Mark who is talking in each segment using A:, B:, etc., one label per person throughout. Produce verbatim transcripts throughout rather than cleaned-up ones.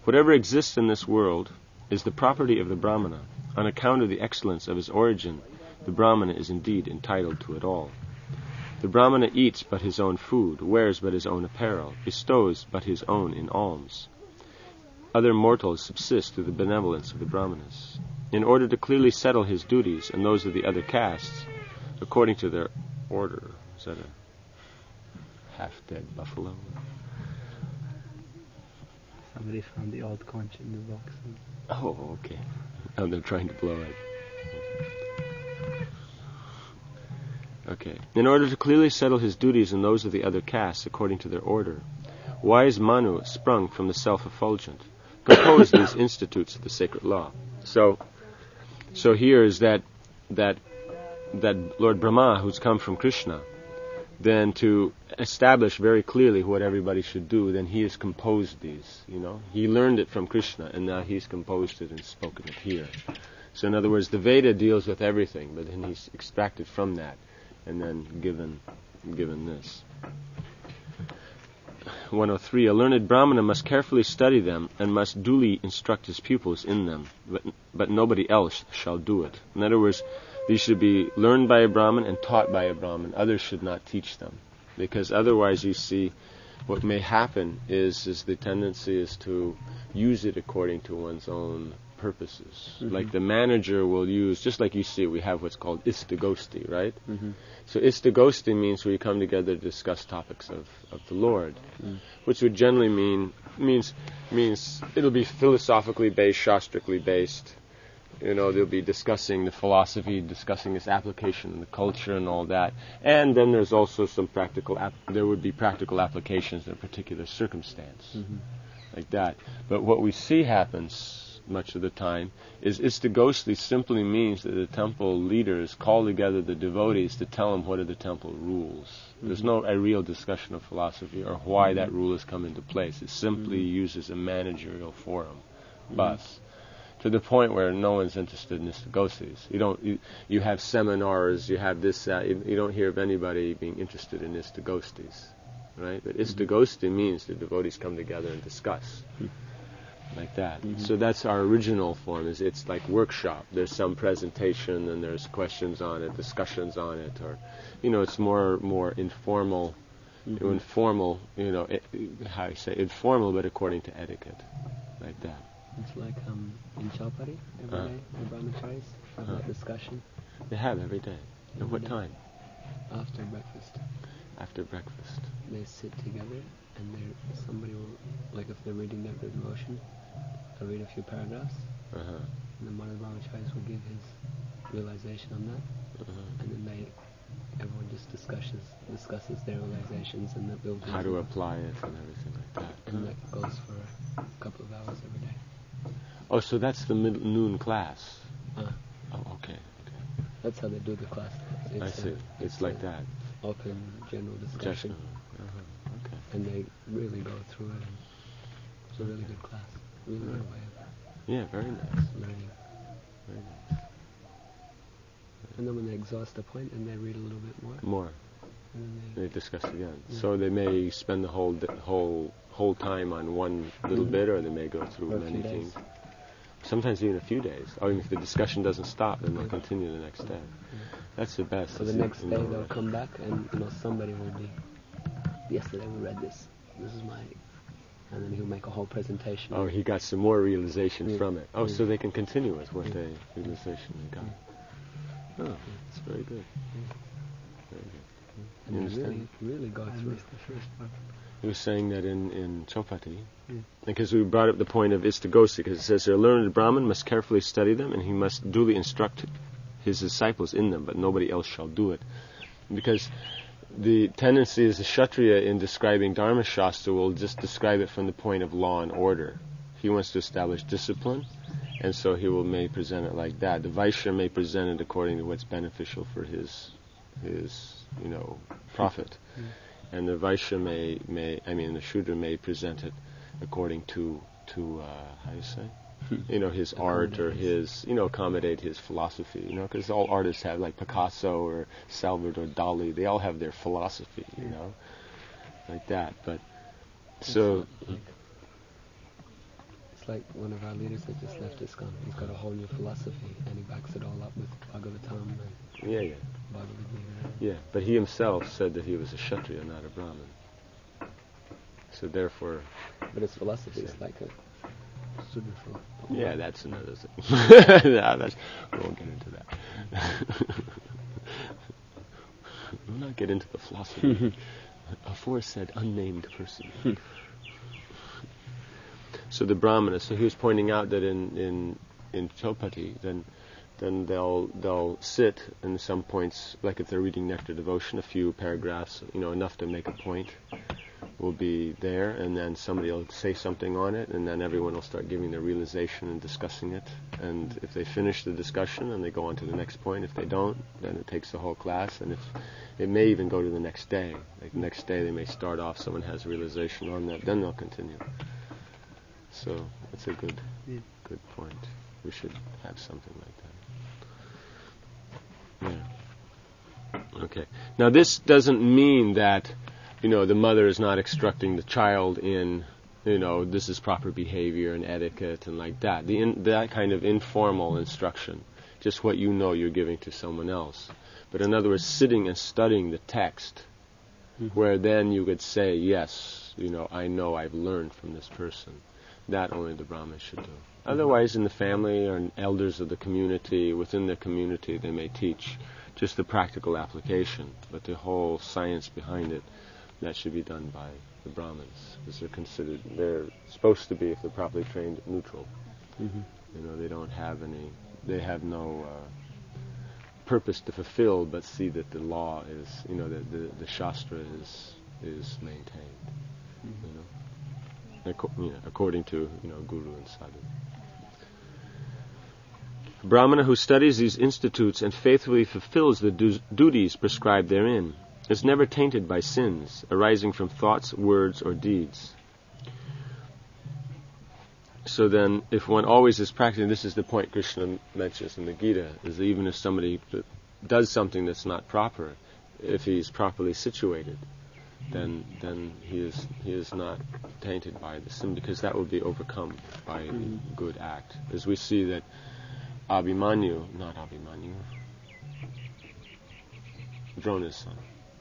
A: Whatever exists in this world is the property of the Brahmana. On account of the excellence of his origin, the Brahmana is indeed entitled to it all. The Brahmana eats but his own food, wears but his own apparel, bestows but his own in alms. Other mortals subsist through the benevolence of the Brahmanas. In order to clearly settle his duties and those of the other castes, according to their order. Is that a half-dead buffalo?
B: Somebody found the old conch in the box. And
A: oh, okay. Now they're trying to blow it. Okay. In order to clearly settle his duties and those of the other castes according to their order, wise Manu, sprung from the self-effulgent, composed these institutes of the sacred law. So, so here is that that that Lord Brahma, who's come from Krishna, then to establish very clearly what everybody should do, then he has composed these. You know, he learned it from Krishna, and now he's composed it and spoken it here. So, in other words, the Veda deals with everything, but then he's extracted from that and then given given this. one oh three. A learned Brahmana must carefully study them and must duly instruct his pupils in them, but but nobody else shall do it. In other words, these should be learned by a Brahmin and taught by a Brahmin. Others should not teach them, because otherwise, you see, what may happen is is the tendency is to use it according to one's own purposes. Mm-hmm. Like the manager will use, just like you see, we have what's called istagosti, right? Mm-hmm. So istagosti means we come together to discuss topics of, of the Lord, mm. which would generally mean means means it'll be philosophically based, shastrically based. You know, they'll be discussing the philosophy, discussing its application in the culture and all that. And then there's also some practical, ap- there would be practical applications in a particular circumstance, mm-hmm. like that. But what we see happens much of the time is istagosti simply means that the temple leaders call together the devotees to tell them what are the temple rules. Mm-hmm. There's no a real discussion of philosophy or why mm-hmm. that rule has come into place. It simply mm-hmm. uses a managerial forum, mm-hmm. bus. To the point where no one's interested in istagostis. You don't. You, you have seminars. You have this. Uh, you, you don't hear of anybody being interested in istagostis, right? But istagosti means the devotees come together and discuss, mm-hmm. like that. Mm-hmm. So that's our original form. Is it's like workshop. There's some presentation and there's questions on it, discussions on it, or, you know, it's more more informal, mm-hmm. informal. You know, it, how you say informal, but according to etiquette, like that.
B: It's like um, in Chaupati every uh, day, the brahmacharis have uh, that discussion.
A: They have every day. At what
B: day.
A: time?
B: After breakfast.
A: After breakfast.
B: They sit together, and they somebody will, like if they're reading their devotion, they'll read a few paragraphs, uh-huh. and then one of the brahmacharis will give his realization on that, uh-huh. and then they, everyone just discusses discusses their realizations and that builds
A: how to apply it and everything like that.
B: And uh-huh. that goes for a couple of hours every day.
A: Oh, so that's the mid- noon class.
B: Uh,
A: oh, okay, okay.
B: That's how they do the class. It's
A: I see.
B: A,
A: it's,
B: it's
A: like that.
B: Open general discussion.
A: Uh-huh. Okay.
B: And they really go through it. And it's a really good class. Really good way of
A: yeah, very nice.
B: learning.
A: Very nice.
B: And then when they exhaust the point, and they read a little bit more.
A: More.
B: And then they,
A: they discuss again.
B: Yeah.
A: So they may spend the whole di- whole whole time on one little
B: mm-hmm.
A: bit, or they may go through
B: or
A: many
B: days.
A: things. Sometimes even a few days. Or even if the discussion doesn't stop, then they'll continue the next day.
B: Yeah.
A: That's the best.
B: So the next day they'll come back, and you know somebody will be. Yesterday we read this. This is my. And then he'll make a whole presentation.
A: Oh, he got some more realization
B: yeah.
A: from it. Oh,
B: yeah.
A: so they can continue with what
B: yeah.
A: they realization they got.
B: Yeah.
A: Oh, that's very good.
B: Yeah.
A: Very good.
B: And
A: You
B: they
A: understand?
B: really, really go
C: I
B: through.
C: missed the first part.
A: He was saying that in, in Chaupati,
B: Yeah.
A: because we brought up the point of istagosti, because it says, a learned Brahmin must carefully study them, and he must duly instruct his disciples in them, but nobody else shall do it. Because the tendency is the Kshatriya in describing Dharma Shastra will just describe it from the point of law and order. He wants to establish discipline, and so he will may present it like that. The Vaishya may present it according to what's beneficial for his, his you know, profit. Yeah. And the Vaishya may, may, I mean, the Shudra may present it according to, to uh, how do you say? You know, his art or his, you know, accommodate his philosophy, you know, because all artists have, like Picasso or Salvador Dali, they all have their philosophy, you yeah. know, like that. But,
B: it's
A: so...
B: Like, it's It's like one of our leaders that just left ISKCON. He's got a whole new philosophy, and he backs it all up with Bhagavatam and
A: Yeah, yeah.
B: Bhagavad Gita.
A: Yeah, but he himself said that he was a Kshatriya, not a Brahmin. So therefore...
B: But his philosophy is like a Sudra philosophy.
A: Yeah, that's another thing. no, that's, we won't get into that. We'll not get into the philosophy. Aforesaid unnamed person. So the Brahmana, so he was pointing out that in in in Chopati, then then they'll they'll sit in some points, like if they're reading Nectar Devotion, a few paragraphs, you know, enough to make a point, will be there, and then somebody will say something on it, and then everyone will start giving their realization and discussing it. And if they finish the discussion, then they go on to the next point. If they don't, then it takes the whole class, and if it may even go to the next day. Like the next day, they may start off. Someone has a realization on that, then they'll continue. So that's a good,
B: yeah.
A: good point. We should have something like that. Yeah. Okay. Now this doesn't mean that, you know, the mother is not instructing the child in, you know, this is proper behavior and etiquette and like that. The in, that kind of informal instruction, just what you know you're giving to someone else. But in other words, sitting and studying the text, mm-hmm. where then you could say, yes, you know, I know I've learned from this person. That only the Brahmins should do. Mm-hmm. Otherwise, in the family or elders of the community, within the community, they may teach just the practical application, but the whole science behind it, that should be done by the Brahmins, because they're considered, they're supposed to be, if they're properly trained, neutral.
B: Mm-hmm.
A: You know, they don't have any, they have no uh, purpose to fulfill, but see that the law is, you know, that the, the Shastra is is maintained. Mm-hmm. You know? Ac- you know, according to, you know, Guru and Sadhu. A Brahmana who studies these institutes and faithfully fulfills the du- duties prescribed therein is never tainted by sins arising from thoughts, words, or deeds. So then, if one always is practicing, this is the point Krishna mentions in the Gita, is that even if somebody does something that's not proper, if he's properly situated, then then he is he is not tainted by the sin, because that will be overcome by mm-hmm. the good act. As we see that Abhimanyu, not Abhimanyu, Drona's son,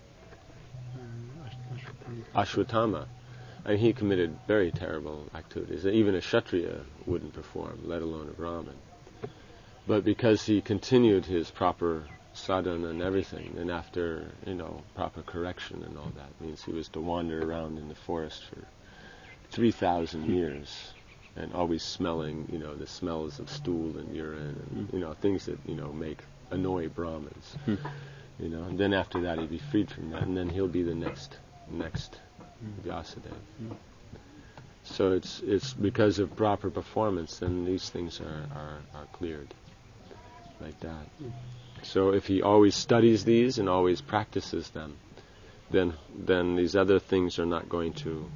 A: Ashwatthama, and he committed very terrible activities that even a Kshatriya wouldn't perform, let alone a Brahmin. But because he continued his proper sadhana and everything, and after, you know, proper correction and all that, means he was to wander around in the forest for three thousand years, and always smelling, you know, the smells of stool and urine, and, you know, things that, you know, make, annoy Brahmins. You know, and then after that he'd be freed from that, and then he'll be the next, next Vyasadeva. So it's it's because of proper performance, then these things are, are, are cleared, like that. So if he always studies these and always practices them, then then these other things are not going to...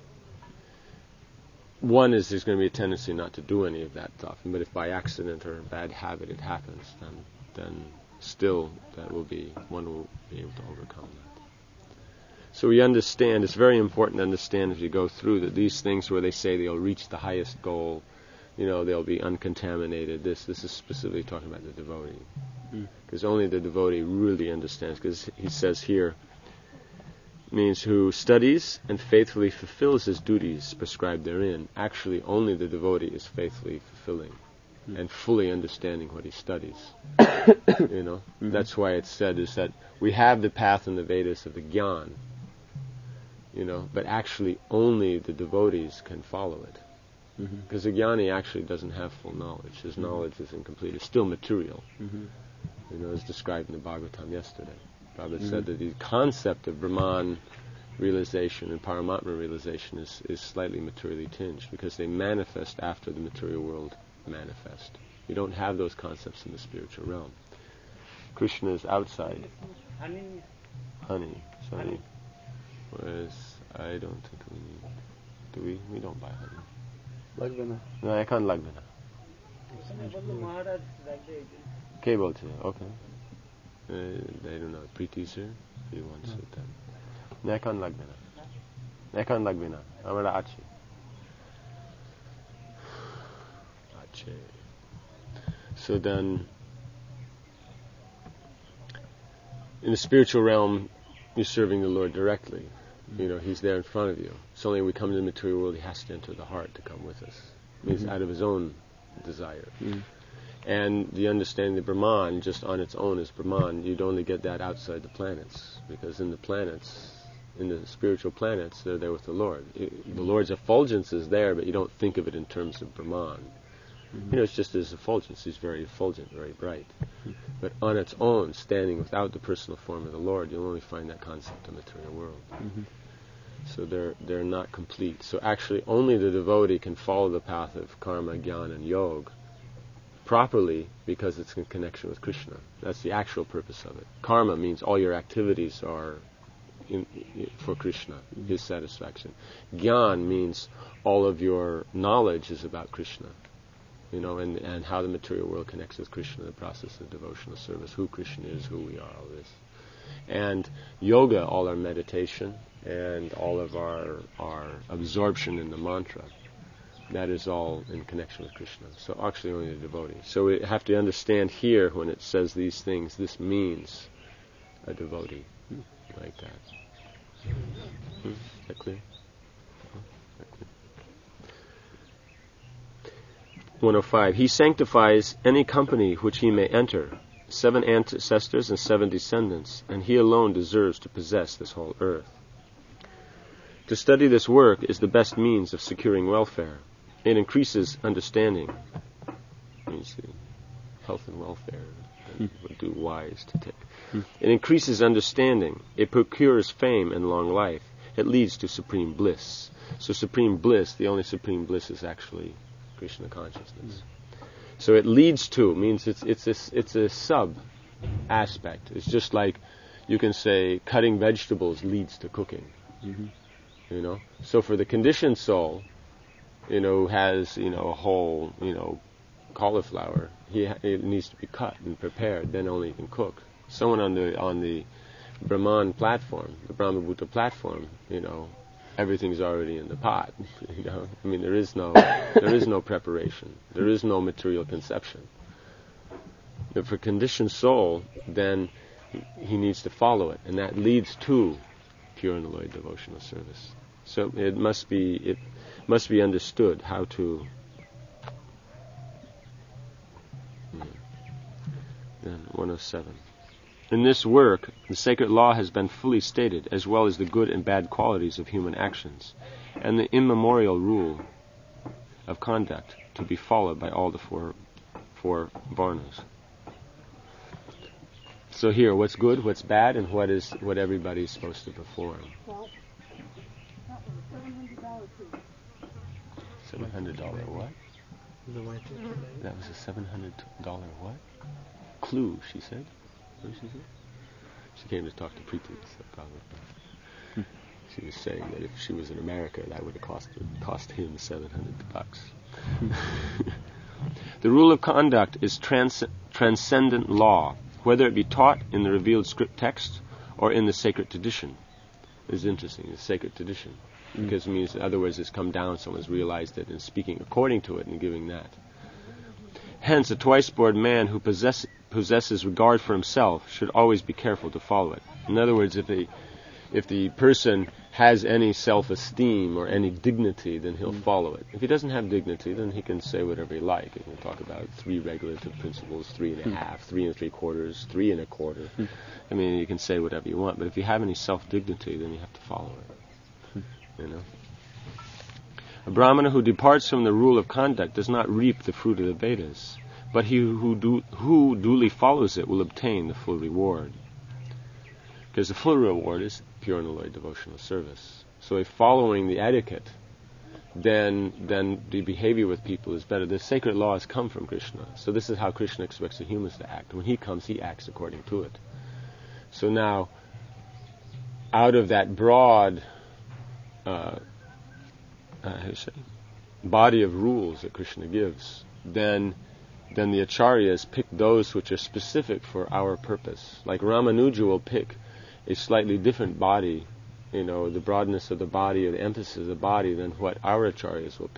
A: One is there's going to be a tendency not to do any of that stuff, but if by accident or a bad habit it happens, then then still that will be, one will be able to overcome that. So we understand, it's very important to understand as you go through that these things where they say they'll reach the highest goal, you know, they'll be uncontaminated, this this is specifically talking about the devotee. Because mm. only the devotee really understands, because he says here, means who studies and faithfully fulfills his duties prescribed therein. Actually, only the devotee is faithfully fulfilling mm. and fully understanding what he studies. You know, mm-hmm. That's why it's said is that we have the path in the Vedas of the Gyan, you know, but actually only the devotees can follow it. Because mm-hmm. the Jnani actually doesn't have full knowledge. His mm-hmm. knowledge is incomplete. It's still material. Mm-hmm. You know, as described in the Bhagavatam yesterday. Prabhupada mm-hmm. said that the concept of Brahman realization and Paramatma realization is, is slightly materially tinged, because they manifest after the material world manifest. You don't have those concepts in the spiritual realm. Krishna is outside.
C: Honey.
A: Honey. Sorry. Whereas I don't think we need... Do we? We don't buy honey.
B: Lagbana.
A: No, I can't Lagbana. Okay, bolte. Okay. Uh, I don't know. Preeti sir, if he wants it then. No, I can't Lagbana. I can't Lagbana. Amara Achi. Che. So then, in the spiritual realm, you're serving the Lord directly. Mm-hmm. You know, He's there in front of you. It's only when we come to the material world, He has to enter the heart to come with us. He's mm-hmm. out of His own desire. Mm-hmm. And the understanding of Brahman, just on its own as Brahman, you'd only get that outside the planets. Because in the planets, in the spiritual planets, they're there with the Lord. It, the Lord's effulgence is there, but you don't think of it in terms of Brahman. Mm-hmm. You know, it's just His effulgence. He's very effulgent, very bright. Mm-hmm. But on its own, standing without the personal form of the Lord, you'll only find that concept in the material world. Mm-hmm. So they're they're not complete. So actually, only the devotee can follow the path of karma, jnana, and yoga properly, because it's in connection with Krishna. That's the actual purpose of it. Karma means all your activities are in, in, for Krishna, mm-hmm. His satisfaction. Jnana means all of your knowledge is about Krishna, you know, and, and how the material world connects with Krishna, the process of devotional service, who Krishna is, who we are, all this. And yoga, all our meditation, and all of our our absorption in the mantra, that is all in connection with Krishna. So actually only the devotee. So we have to understand here, when it says these things, this means a devotee, hmm. like that. Hmm. Is that clear? Hmm. That clear? one oh five. He sanctifies any company which he may enter, seven ancestors and seven descendants, and he alone deserves to possess this whole earth. To study this work is the best means of securing welfare. It increases understanding. Means health and welfare and would do wise to take. Hmm. It increases understanding. It procures fame and long life. It leads to supreme bliss. So supreme bliss, the only supreme bliss is actually Krishna consciousness. Hmm. So it leads to means it's it's a, it's a sub aspect. It's just like you can say cutting vegetables leads to cooking. Mm-hmm. You know. So for the conditioned soul, you know, has, you know, a whole, you know, cauliflower, he ha- it needs to be cut and prepared, then only he can cook. Someone on the on the Brahman platform, the Brahmabhuta platform, you know, everything's already in the pot. You know, I mean, there is no there is no preparation, there is no material conception. But for conditioned soul, then he, he needs to follow it, and that leads to pure and alloyed devotional service. So it must be it. must be understood how to yeah. Then one oh seven. In this work, the sacred law has been fully stated, as well as the good and bad qualities of human actions, and the immemorial rule of conduct to be followed by all the four four varnas. So here, what's good, what's bad, and what is what everybody's supposed to perform. Well, that was a seven hundred dollars too. Seven hundred dollar what? That was a seven hundred dollar what? Clue, she said. What did she say? She came to talk to Preeti, so probably. She was saying that if she was in America, that would have cost her, cost him seven hundred bucks. The rule of conduct is trans- transcendent law, whether it be taught in the revealed script text or in the sacred tradition. It's interesting, the sacred tradition. Because it means, in other words, it's come down, someone's realized it and speaking according to it and giving that. Hence, a twice-born man who possess, possesses regard for himself should always be careful to follow it. In other words, if the, if the person has any self-esteem or any dignity, then he'll mm. follow it. If he doesn't have dignity, then he can say whatever he likes. He can talk about three regulative principles, three and a mm. half, three and three quarters, three and a quarter. Mm. I mean, you can say whatever you want, but if you have any self-dignity, then you have to follow it. You know, a Brahmana who departs from the rule of conduct does not reap the fruit of the Vedas, but he who, do, who duly follows it will obtain the full reward. Because the full reward is pure and alloyed devotional service. So if following the etiquette, then then the behavior with people is better. The sacred laws come from Krishna. So this is how Krishna expects the humans to act. When he comes, he acts according to it. So now, out of that broad Uh, uh, how do you say, body of rules that Krishna gives, then then the acharyas pick those which are specific for our purpose. Like Ramanuja will pick a slightly different body, you know, the broadness of the body or the emphasis of the body than what our acharyas will pick.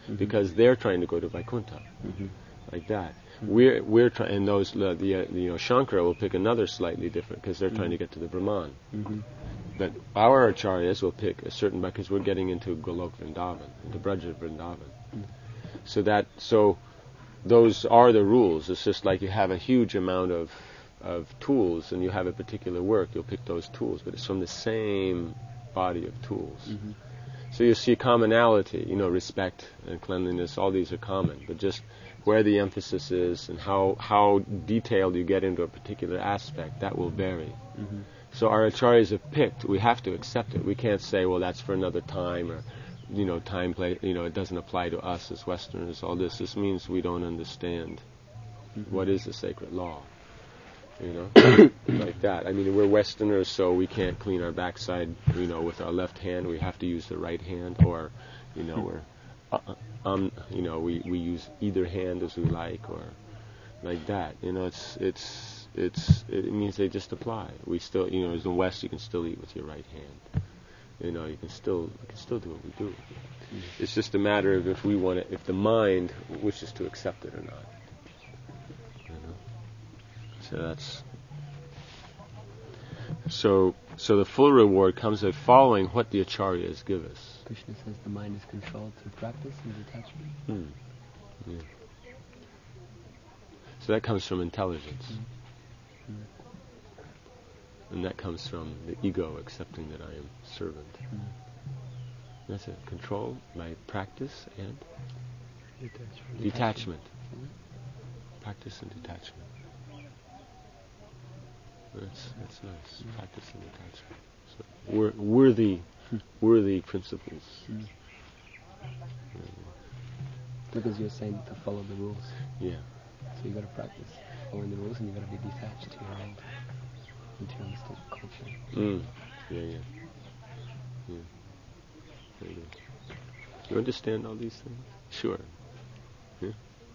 B: Mm-hmm.
A: because they're trying to go to Vaikuntha,
B: Mm-hmm.
A: like that.
B: Mm-hmm.
A: We're we're trying, and those uh, the uh, you know Shankara will pick another slightly different because they're
B: Mm-hmm.
A: trying to get to the Brahman.
B: Mm-hmm.
A: But our acharyas will pick a certain because we're getting into Golok Vrindavan, into Braja Vrindavan.
B: Mm-hmm.
A: So that so those are the rules. It's just like you have a huge amount of of tools and you have a particular work, you'll pick those tools, but it's from the same body of tools.
B: Mm-hmm.
A: So you see commonality, you know, respect and cleanliness, all these are common, but just where the emphasis is and how, how detailed you get into a particular aspect, that will vary.
B: Mm-hmm.
A: So our acharyas have picked, we have to accept it. We can't say, well, that's for another time, or, you know, time play, you know, it doesn't apply to us as Westerners, all this. This means we don't understand
B: Mm-hmm.
A: what is the sacred law, you know, like that. I mean, we're Westerners, so we can't clean our backside, you know, with our left hand. We have to use the right hand, or, you know, we're, uh, um, you know, we, we use either hand as we like, or like that. You know, it's it's it's it means they just apply. We still, you know, as in the West, you can still eat with your right hand. You know, you can still you can still do what we do. Mm-hmm. It's just a matter of if we want to, if the mind wishes to accept it or not. You know, so that's so so the full reward comes of following what the acharyas give us.
B: Krishna says the mind is controlled through practice and detachment.
A: Hmm. Yeah. So that comes from intelligence.
B: Mm.
A: And that comes from the ego accepting that I am servant.
B: Mm.
A: That's it. Control by practice and
B: Detachment.
A: detachment.
B: Mm.
A: Practice and detachment. That's that's nice.
B: Mm.
A: Practice and detachment. So wor- worthy, worthy principles.
B: Mm. Because you're saying to follow the rules.
A: Yeah.
B: So you got to practice following the rules, and you got to be detached to your old materialistic culture.
A: Mm. Yeah, yeah. Yeah. Very good. You understand all these things? Sure. Yeah.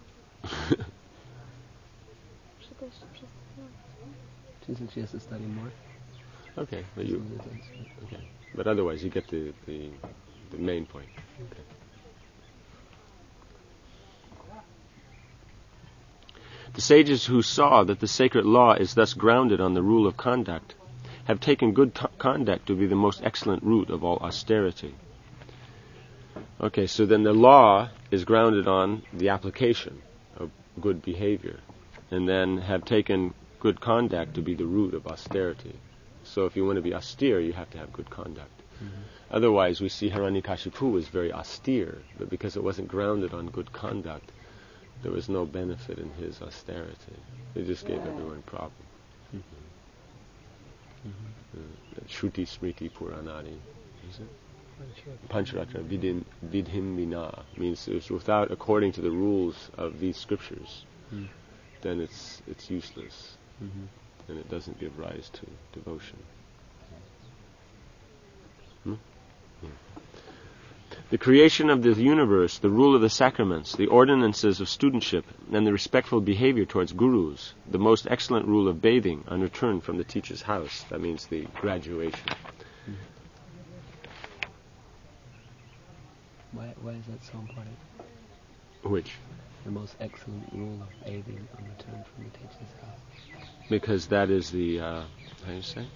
B: She said she has to study more.
A: Okay, but you.
B: Some of the things, but-
A: Okay, but otherwise you get the the, the main point. Okay. The sages who saw that the sacred law is thus grounded on the rule of conduct have taken good t- conduct to be the most excellent root of all austerity. Okay, so then the law is grounded on the application of good behavior, and then have taken good conduct to be the root of austerity. So if you want to be austere, you have to have good conduct.
B: Mm-hmm.
A: Otherwise, we see Hiranyakashipu was very austere, but because it wasn't grounded on good conduct, there was no benefit in his austerity. It just gave everyone problems.
B: Mm-hmm.
A: Uh, Shruti Smriti Puranani, is it? Pancharatra Vidhim Vidhim Vina means it's without, according to the rules of these scriptures,
B: Mm.
A: then it's it's useless,
B: Mm-hmm.
A: and it doesn't give rise to devotion. Hmm? Yeah. The creation of the universe, the rule of the sacraments, the ordinances of studentship, and the respectful behavior towards gurus, the most excellent rule of bathing on return from the teacher's house. That means the graduation.
B: Mm. Why, why is that so important?
A: Which?
B: The most excellent rule of bathing on return from the teacher's house.
A: Because that is the, uh, how do you say?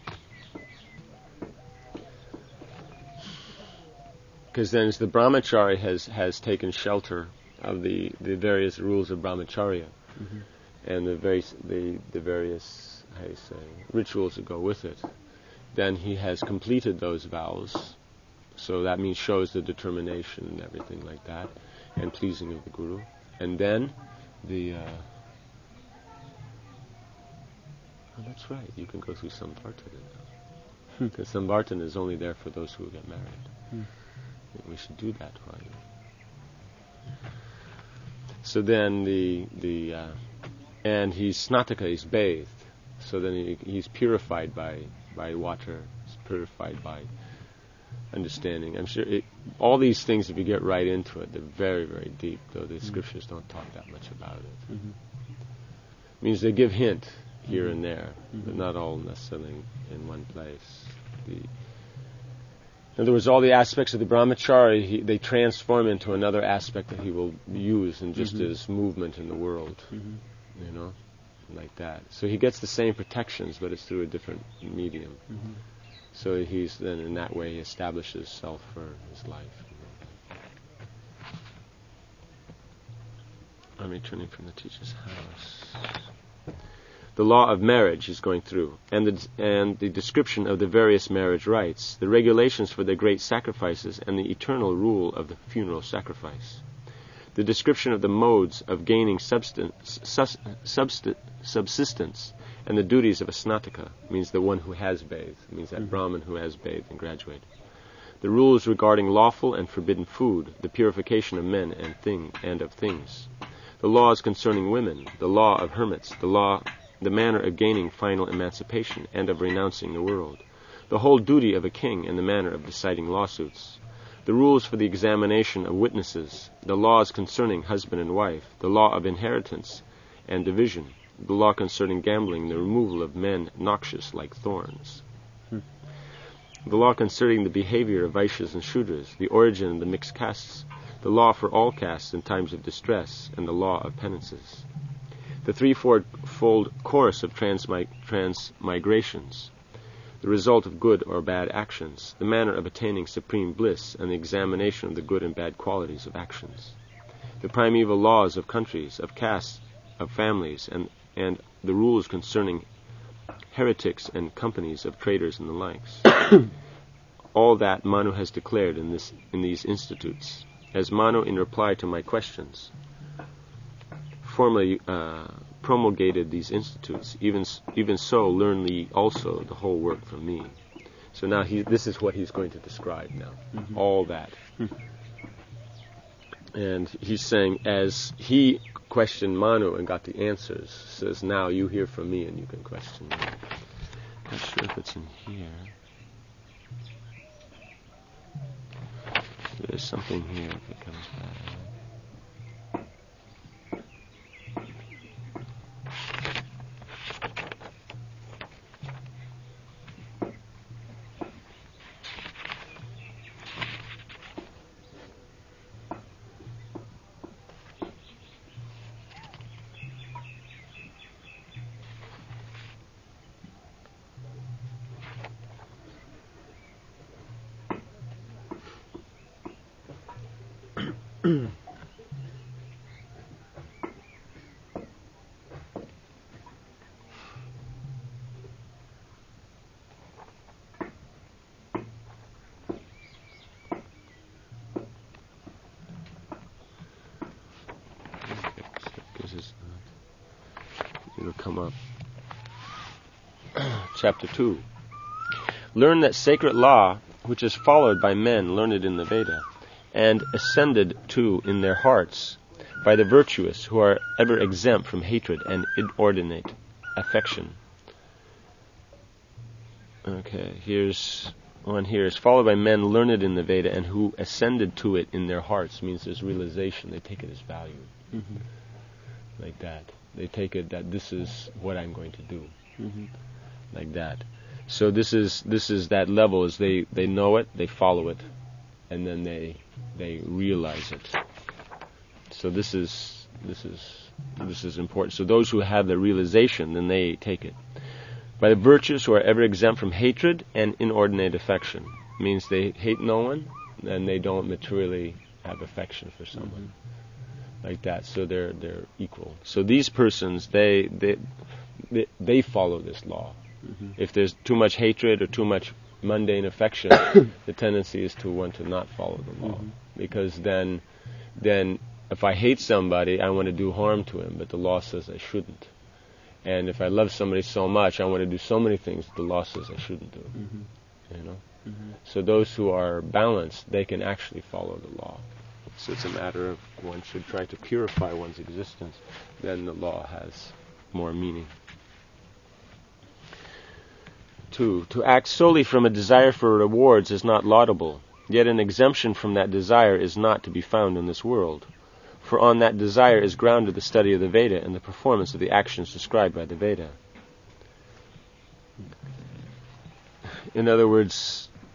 A: Because then the brahmachari has, has taken shelter of the, the various rules of brahmacharya,
B: Mm-hmm.
A: and the various the, the various how do you say rituals that go with it. Then he has completed those vows, so that means shows the determination and everything like that, and pleasing of the guru. And then the uh, oh, that's right. You can go through Samvartana now, because Samvartana is only there for those who get married.
B: Mm.
A: We should do that while you. So then the the uh, and he's snataka, he's bathed. So then he, he's purified by by water. He's purified by understanding. I'm sure it, all these things, if you get right into it, they're very very deep. Though the mm. scriptures don't talk that much about it.
B: Mm-hmm.
A: Means they give hint here
B: Mm-hmm.
A: and there,
B: Mm-hmm.
A: but not all necessarily in one place. The In other words, all the aspects of the brahmachari, he, they transform into another aspect that he will use in just mm-hmm. his movement in the world. Mm-hmm. You know, like that. So he gets the same protections, but it's through a different medium. Mm-hmm. So he's then in that way he establishes self for his life. I'm returning from the teacher's house. The law of marriage is going through, and the, and the description of the various marriage rites, the regulations for the great sacrifices, and the eternal rule of the funeral sacrifice. The description of the modes of gaining substance, sus, subst, subsistence, and the duties of a snataka, means the one who has bathed, means that mm-hmm. Brahmin who has bathed and graduated. The rules regarding lawful and forbidden food, the purification of men and thing and of things. The laws concerning women, the law of hermits, the law, the manner of gaining final emancipation and of renouncing the world, the whole duty of a king and the manner of deciding lawsuits, the rules for the examination of witnesses, the laws concerning husband and wife, the law of inheritance and division, the law concerning gambling, the removal of men noxious like thorns, hmm. the law concerning the behavior of Vaishyas and Shudras, the origin of the mixed castes, the law for all castes in times of distress, and the law of penances. The threefold course of transmi- transmigrations, the result of good or bad actions, the manner of attaining supreme bliss, and the examination of the good and bad qualities of actions. The primeval laws of countries, of castes, of families, and, and the rules concerning heretics and companies of traders and the likes. All that Manu has declared in this in these institutes. As Manu, in reply to my questions, formally uh, promulgated these institutes, even even so learn ye also the whole work from me. So now he, this is what he's going to describe now, mm-hmm. all that. Mm-hmm. And he's saying, as he questioned Manu and got the answers, says, now you hear from me and you can question me. Not sure if it's in here. There's something here if it comes back. It'll come up. Chapter two. Learn that sacred law, which is followed by men learned in the Veda, and ascended to in their hearts by the virtuous who are ever exempt from hatred and inordinate affection. Okay, here's one here. Is followed by men learned in the Veda and who ascended to it in their hearts, means there's realization. They take it as value. Mm-hmm. Like that. They take it that this is what I'm going to do. Mm-hmm. Like that. So this is this is that level, is they, they know it, they follow it, and then they they realize it. So this is this is this is important. So those who have the realization, then they take it. By the virtuous who are ever exempt from hatred and inordinate affection, means they hate no one and they don't materially have affection for someone. Mm-hmm. Like that. So they're they're equal. So these persons, they they they, they follow this law. Mm-hmm. If there's too much hatred or too much mundane affection, the tendency is to want to not follow the law. Mm-hmm. Because then then if I hate somebody, I want to do harm to him, but the law says I shouldn't. And if I love somebody so much, I want to do so many things that the law says I shouldn't do. Mm-hmm. You know? Mm-hmm. So those who are balanced, they can actually follow the law. So it's a matter of one should try to purify one's existence, then the law has more meaning. Two, to act solely from a desire for rewards is not laudable, yet an exemption from that desire is not to be found in this world. For on that desire is grounded the study of the Veda and the performance of the actions described by the Veda. In other words,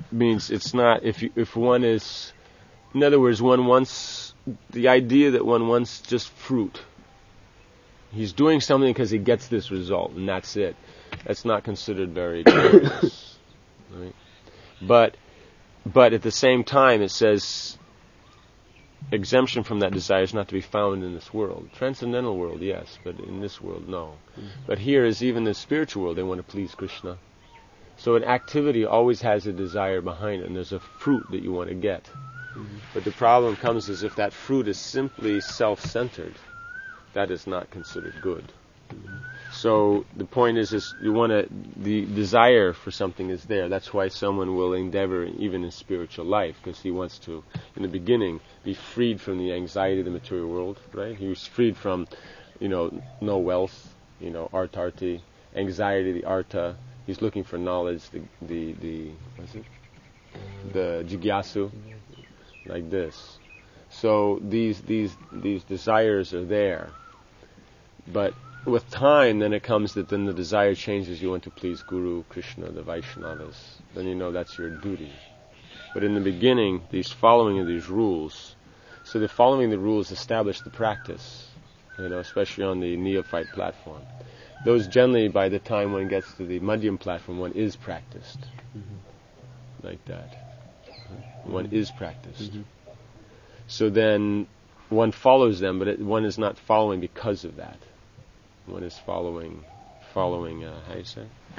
A: means it's not, if you, if one is, in other words, one wants, the idea that one wants just fruit. He's doing something because he gets this result, and that's it. That's not considered very generous. Right? But, but at the same time, it says exemption from that desire is not to be found in this world. Transcendental world, yes, but in this world, no. Mm-hmm. But here is even the spiritual world, they want to please Krishna. So an activity always has a desire behind it, and there's a fruit that you want to get. Mm-hmm. But the problem comes is if that fruit is simply self-centered, that is not considered good. Mm-hmm. So the point is, is you want to, the desire for something is there. That's why someone will endeavor, even in spiritual life, because he wants to, in the beginning, be freed from the anxiety of the material world, right? He was freed from, you know, no wealth, you know, artarti, anxiety, the arta. He's looking for knowledge, the, the, the what's it? The jigyasu, like this. So these, these, these desires are there. But with time, then it comes that then the desire changes. You want to please Guru, Krishna, the Vaishnavas. Then you know that's your duty. But in the beginning, these following of these rules, so the following the rules establish the practice, you know, especially on the neophyte platform. Those generally, by the time one gets to the Madhyam platform, one is practiced. Mm-hmm. Like that. One is practiced. Mm-hmm. So then one follows them, but it, one is not following because of that. One is following, following, uh, how do you say?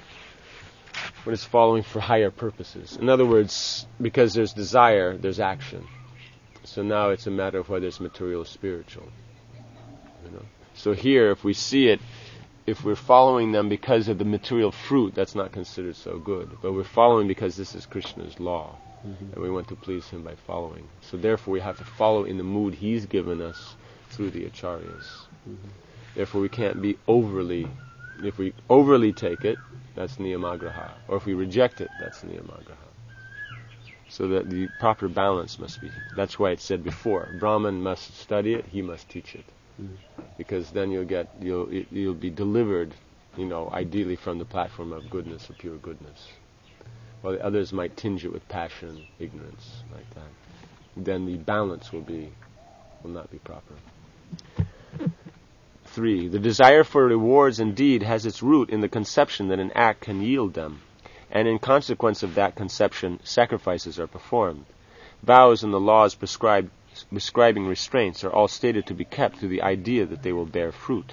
A: One is following for higher purposes. In other words, because there's desire, there's action. So now it's a matter of whether it's material or spiritual. You know? So here, if we see it, if we're following them because of the material fruit, that's not considered so good. But we're following because this is Krishna's law. Mm-hmm. And we want to please him by following. So therefore we have to follow in the mood he's given us through the acharyas. Mm-hmm. Therefore we can't be overly, if we overly take it, that's niyamagraha. Or if we reject it, that's niyamagraha. So that the proper balance must be. That's why it said before, Brahman must study it, he must teach it. Mm-hmm. Because then you'll get, you'll you'll be delivered, you know, ideally from the platform of goodness or pure goodness. While the others might tinge it with passion, ignorance, like that. Then the balance will be, will not be proper. Three, the desire for rewards indeed has its root in the conception that an act can yield them, and in consequence of that conception, sacrifices are performed. Vows and the laws prescribed, prescribing restraints are all stated to be kept through the idea that they will bear fruit.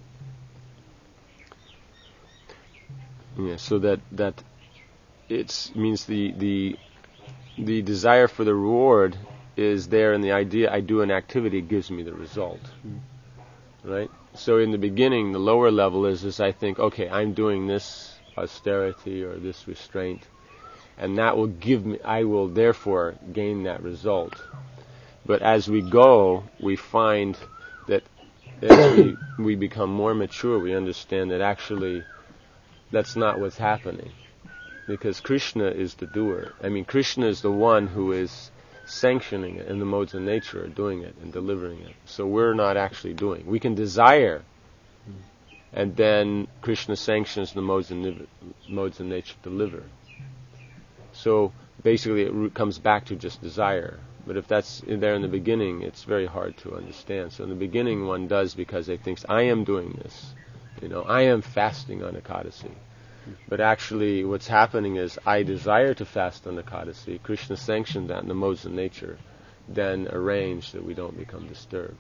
A: Yeah, so that that it means the the the desire for the reward is there in the idea I do an activity, it gives me the result. Mm. Right? So in the beginning, the lower level is, is I think, okay, I'm doing this austerity or this restraint, and that will give me, I will therefore gain that result. But as we go, we find that as we, we become more mature, we understand that actually that's not what's happening. Because Krishna is the doer. I mean, Krishna is the one who is sanctioning it, and the modes of nature are doing it and delivering it. So we're not actually doing. We can desire, and then Krishna sanctions the modes of, modes of nature deliver. So basically it comes back to just desire. But if that's in there in the beginning, it's very hard to understand. So in the beginning one does because they think, I am doing this. You know, I am fasting on Ekadasi. But actually what's happening is I desire to fast on Ekadasi. Krishna sanctioned that in the modes of nature, then arrange that we don't become disturbed.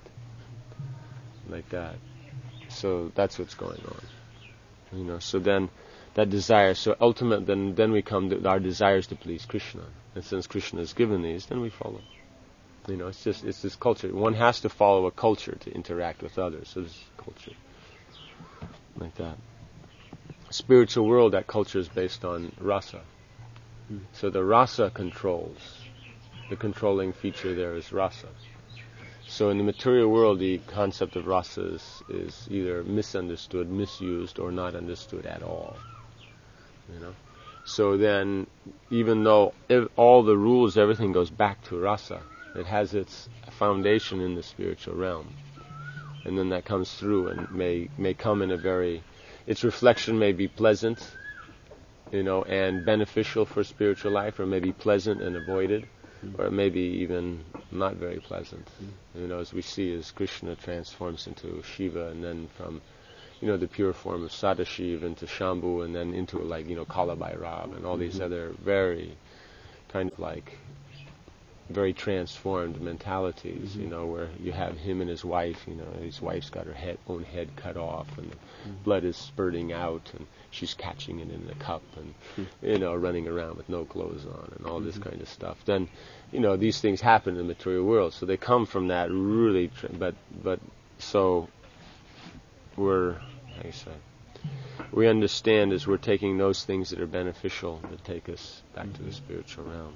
A: Like that. So that's what's going on. You know, so then that desire, so ultimate, then then we come to our desires to please Krishna. And since Krishna has given these, then we follow. You know, it's just, it's this culture. One has to follow a culture to interact with others. So this is culture. Like that. Spiritual world, that culture is based on rasa. Hmm. So the rasa controls. The controlling feature there is rasa. So in the material world, the concept of rasa is, is either misunderstood, misused, or not understood at all. You know. So then, even though if all the rules, everything goes back to rasa, it has its foundation in the spiritual realm, and then that comes through and may may come in a very, its reflection may be pleasant, you know, and beneficial for spiritual life, or maybe pleasant and avoided, mm. or maybe even not very pleasant. Mm. You know, as we see as Krishna transforms into Shiva, and then from, you know, the pure form of Sadashiv into Shambhu, and then into like, you know, Kala Bhairav, and all mm-hmm. these other very kind of like very transformed mentalities, mm-hmm. you know, where you have him and his wife, you know, his wife's got her head, own head cut off, and the mm-hmm. blood is spurting out, and she's catching it in a cup, and, mm-hmm. you know, running around with no clothes on, and all mm-hmm. this kind of stuff. Then, you know, these things happen in the material world, so they come from that really, tr- but, but, so, we're, how do you say, we understand as we're taking those things that are beneficial that take us back mm-hmm. to the spiritual realm.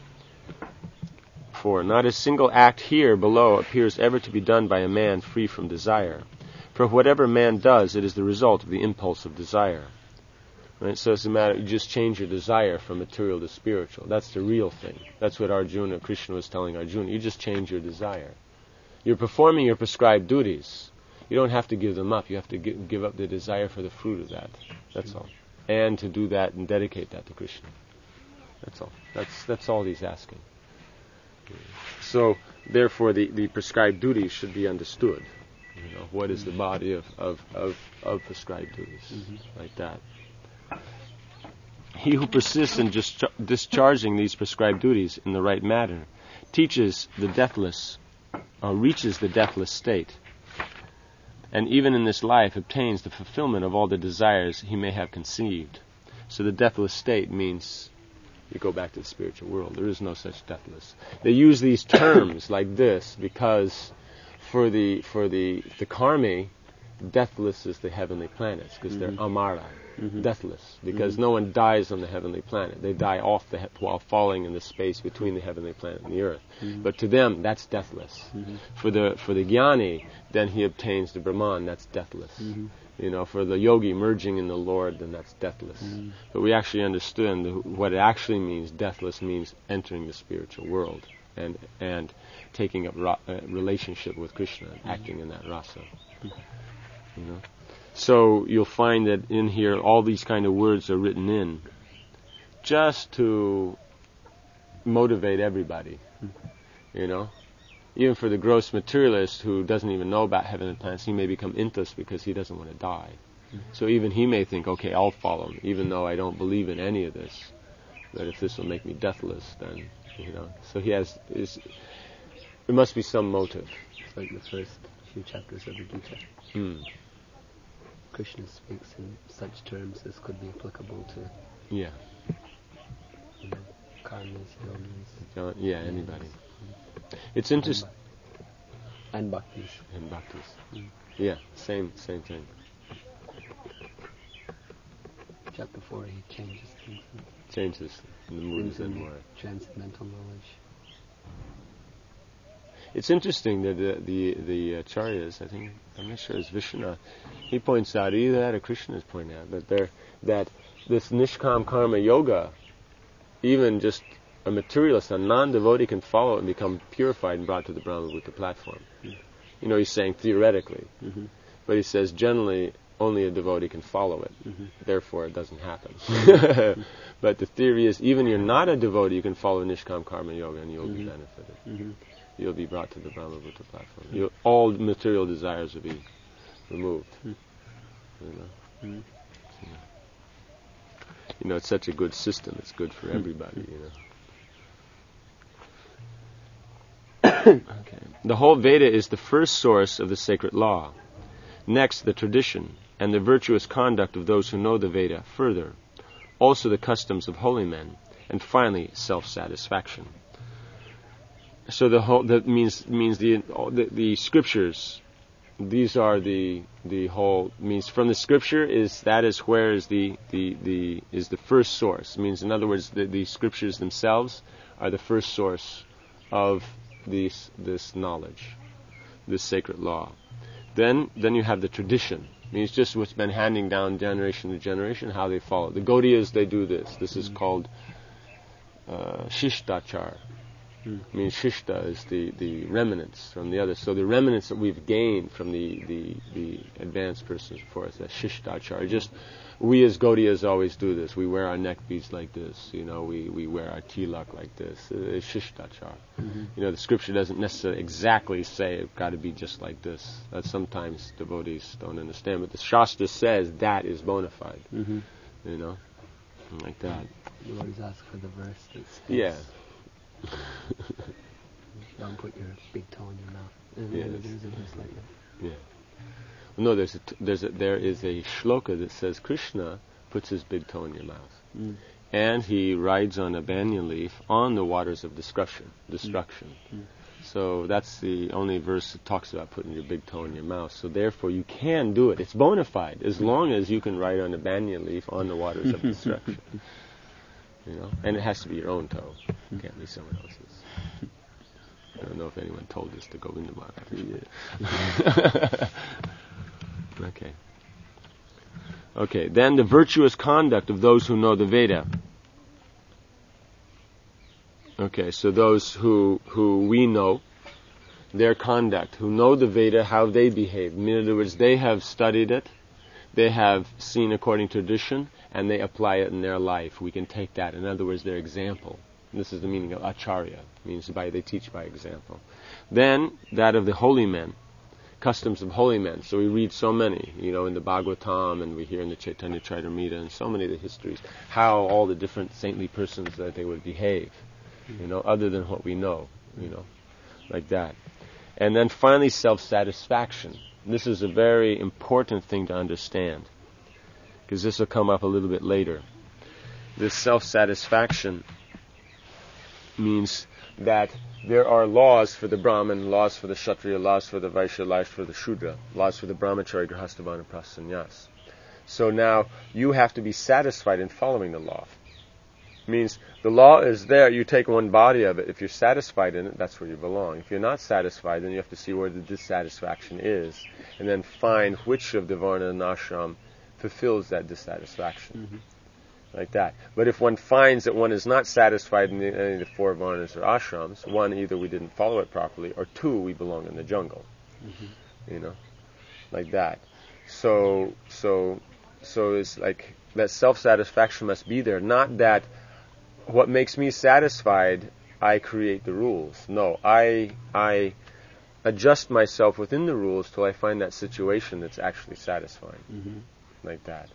A: For not a single act here below appears ever to be done by a man free from desire. For whatever man does, it is the result of the impulse of desire. Right? So it's a matter, you just change your desire from material to spiritual. That's the real thing. That's what Arjuna, Krishna was telling Arjuna. You just change your desire. You're performing your prescribed duties. You don't have to give them up. You have to give, give up the desire for the fruit of that. That's all. And to do that and dedicate that to Krishna. That's all. That's that's all he's asking. So, therefore, the, the prescribed duties should be understood. You know, what is the body of, of, of, of prescribed duties, mm-hmm. like that. He who persists in dis- discharging these prescribed duties in the right manner teaches the deathless, or reaches the deathless state, and even in this life obtains the fulfillment of all the desires he may have conceived. So the deathless state means you go back to the spiritual world. There is no such deathless. They use these terms like this because for the for the the karmi, deathless is the heavenly planets because mm-hmm. they're amara, mm-hmm. deathless, because mm-hmm. no one dies on the heavenly planet. They die off the he- while falling in the space between the heavenly planet and the earth. Mm-hmm. But to them, that's deathless. Mm-hmm. For the for the jnani, then he obtains the Brahman. That's deathless. Mm-hmm. You know, for the yogi merging in the Lord, then that's deathless. Mm-hmm. But we actually understand the, what it actually means. Deathless means entering the spiritual world and and taking up ra- uh, relationship with Krishna, and mm-hmm. acting in that rasa. Mm-hmm. You know, so you'll find that in here all these kind of words are written in just to motivate everybody. Mm-hmm. You know. Even for the gross materialist who doesn't even know about heaven and planets, he may become intus because he doesn't want to die. Mm-hmm. So even he may think, okay, I'll follow him, even though I don't believe in any of this. But if this will make me deathless, then, you know. So he has, is, there must be some motive.
B: It's like the first few chapters of the Gita. Mm. Krishna speaks in such terms as could be applicable to,
A: yeah,
B: you know, karmas, yogis.
A: Yeah, anybody. It's interesting.
B: And bhaktis.
A: And bhaktis. Mm. Yeah, same same thing.
B: Chapter four, he changes things.
A: Changes the moods and more.
B: Transcendental knowledge.
A: It's interesting that the the, the acharyas, I think, I'm not sure it's Vishwanath, he points out, either that or Krishna is pointing out, that there that this nishkam karma yoga, even just a materialist, a non-devotee can follow it and become purified and brought to the Brahma-Bhuta platform. Mm. You know, he's saying theoretically. Mm-hmm. But he says generally only a devotee can follow it. Mm-hmm. Therefore, it doesn't happen. Mm-hmm. But the theory is even you're not a devotee, you can follow Nishkam Karma Yoga and you'll mm-hmm. be benefited. Mm-hmm. You'll be brought to the Brahma-Bhuta platform. Mm-hmm. You'll, all material desires will be removed. Mm-hmm. You know? Mm-hmm. So, you know, it's such a good system. It's good for everybody, you know. Okay. The whole Veda is the first source of the sacred law. Next, the tradition and the virtuous conduct of those who know the Veda. Further, also the customs of holy men. And finally, self-satisfaction. So the whole that means means the the, the scriptures. These are the the whole means from the scripture is that is where is the the, the is the first source. It means in other words the, the scriptures themselves are the first source of This this knowledge, this sacred law. Then then you have the tradition. I mean, it's just what's been handing down generation to generation, how they follow. The Gaudiyas, they do this. This is called uh, Shishtachar.
B: Mm.
A: I mean, Shishta is the, the remnants from the others. So the remnants that we've gained from the, the, the advanced persons before us, that's Shishtachar. Just, we as Gaudiyas always do this. We wear our neck beads like this. You know, we, we wear our tilak like this. It's Shishtachar.
B: Mm-hmm.
A: You know, the scripture doesn't necessarily exactly say it's got to be just like this. That sometimes devotees don't understand. But the Shastra says that is bona fide.
B: Mm-hmm.
A: You know, like that.
B: You always ask for the verse that states,
A: Yeah.
B: don't put your big toe in your mouth. And
A: Yes.
B: there's a verse like that.
A: Yeah. No, there's a t- there's a, there is a shloka that says Krishna puts his big toe in your mouth,
B: Mm.
A: and he rides on a banyan leaf on the waters of destruction. Destruction.
B: Mm.
A: So that's the only verse that talks about putting your big toe in your mouth. So therefore, you can do it. It's bona fide as long as you can ride on a banyan leaf on the waters of destruction. You know, and it has to be your own toe. It can't be someone else's. I don't know if anyone told this to Govinda Maharaj. Yeah. Okay. Okay, then the virtuous conduct of those who know the Veda. Okay, so those who who we know, their conduct, who know the Veda, how they behave. In other words, they have studied it, they have seen according to tradition, and they apply it in their life. We can take that. In other words, their example. This is the meaning of acharya, means by they teach by example. Then, that of the holy men, customs of holy men. So we read so many, you know, in the Bhagavatam, and we hear in the Chaitanya Charitamrita, and so many of the histories, how all the different saintly persons that they would behave, you know, other than what we know, you know, like that. And then finally, self-satisfaction. This is a very important thing to understand, because this will come up a little bit later. This self-satisfaction means that there are laws for the Brahmin, laws for the Kshatriya, laws for the Vaishya, laws for the Shudra, laws for the Brahmachari, Grihastha, Vanaprastha, Sannyas. So now you have to be satisfied in following the law. Means the law is there, you take one body of it. If you're satisfied in it, that's where you belong. If you're not satisfied, then you have to see where the dissatisfaction is, and then find which of the Varna and Ashram fulfills that dissatisfaction. Mm-hmm. Like that. But if one finds that one is not satisfied in any of the four varnas or ashrams, one, either we didn't follow it properly, or two, we belong in the jungle. Mm-hmm. You know, like that. So, so, so it's like that self-satisfaction must be there. Not that what makes me satisfied, I create the rules. No, I, I adjust myself within the rules till I find that situation that's actually satisfying. Mm-hmm. Like that.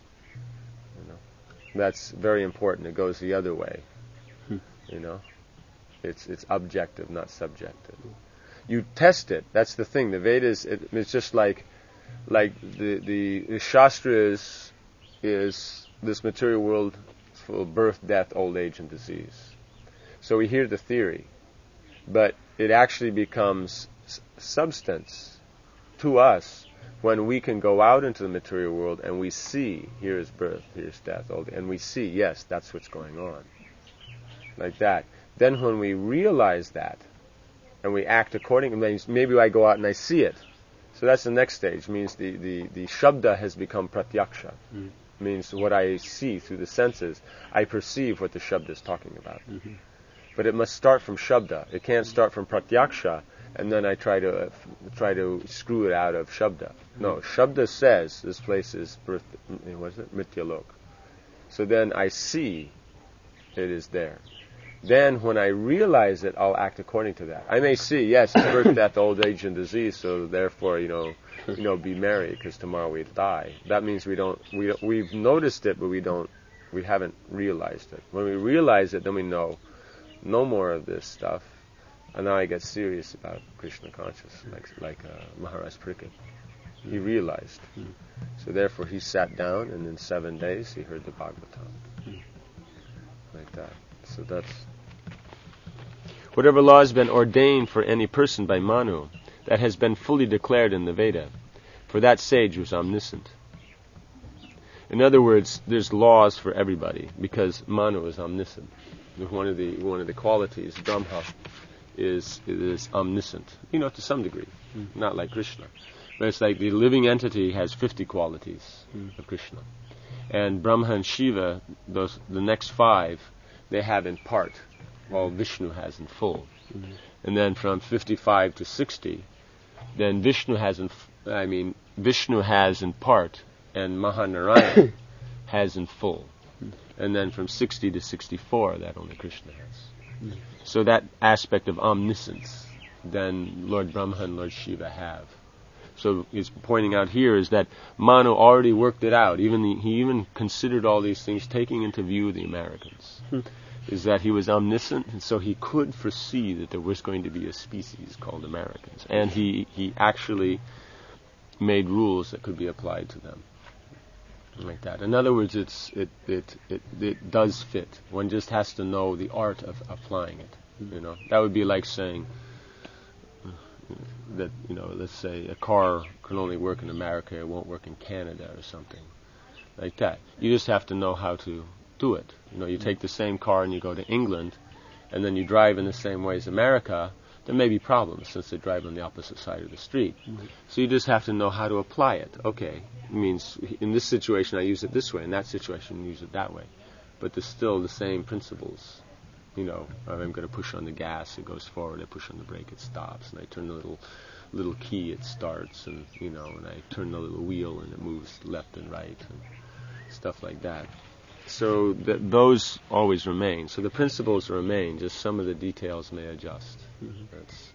A: That's very important. It goes the other way. Hmm. You know, it's it's objective, not subjective. You test it. That's the thing. The Vedas, it, it's just like like the, the the Shastra is is this material world full of birth, death, old age, and disease. So we hear the theory, but it actually becomes s- substance to us when we can go out into the material world and we see, here is birth, here's death, old, and we see, yes, that's what's going on. Like that. Then when we realize that, and we act accordingly, maybe I go out and I see it. So that's the next stage. Means the, the, the Shabda has become Pratyaksha. Mm. Means what I see through the senses, I perceive what the Shabda is talking about. Mm-hmm. But it must start from Shabda. It can't start from Pratyaksha, and then I try to uh, f- try to screw it out of Shabda. No, Shabda says this place is birth, what is it? Mityalok. So then I see it is there. Then when I realize it, I'll act according to that. I may see, yes, it's birth, death, old age, and disease, so therefore, you know, you know, be merry, because tomorrow we die. That means we don't, we don't, we've noticed it, but we don't, we haven't realized it. When we realize it, then we know, no more of this stuff. And now I get serious about Krishna consciousness, like like uh, Maharaj Pariksit. He realized. Mm. So therefore he sat down, and in seven days he heard the Bhagavatam. Mm. Like that. So that's... Whatever law has been ordained for any person by Manu, that has been fully declared in the Veda, for that sage was omniscient. In other words, there's laws for everybody, because Manu is omniscient. One of the one of the qualities, Brahma, is is omniscient, you know, to some degree, mm. not like Krishna, but it's like the living entity has fifty qualities mm. of Krishna, and Brahma and Shiva, those the next five, they have in part, all Vishnu has in full.
B: Mm-hmm.
A: And then from fifty-five to sixty, then Vishnu has in, f- I mean, Vishnu has in part, and Mahanarayana has in full. Mm-hmm. And then from sixty to sixty-four, that only Krishna has. Mm-hmm. So that aspect of omniscience, then Lord Brahma and Lord Shiva have. So he's pointing out here is that Manu already worked it out. Even the, he even considered all these things, taking into view the Americans. Hmm. Is that he was omniscient, and so he could foresee that there was going to be a species called Americans, and he he actually made rules that could be applied to them, like that. In other words, it's it it it, it does fit. One just has to know the art of applying it. Hmm. You know, that would be like saying that, you know, let's say a car can only work in America, it won't work in Canada or something like that. You just have to know how to do it. You know, you take the same car and you go to England, and then you drive in the same way as America, there may be problems since they drive on the opposite side of the street. Mm-hmm. So you just have to know how to apply it. Okay, it means in this situation I use it this way, in that situation I use it that way. But there's still the same principles. You know, I'm going to push on the gas, it goes forward. I push on the brake, it stops. And I turn the little little key, it starts. And, you know, and I turn the little wheel and it moves left and right and stuff like that. So th- those always remain. So the principles remain, just some of the details may adjust. Mm-hmm. That's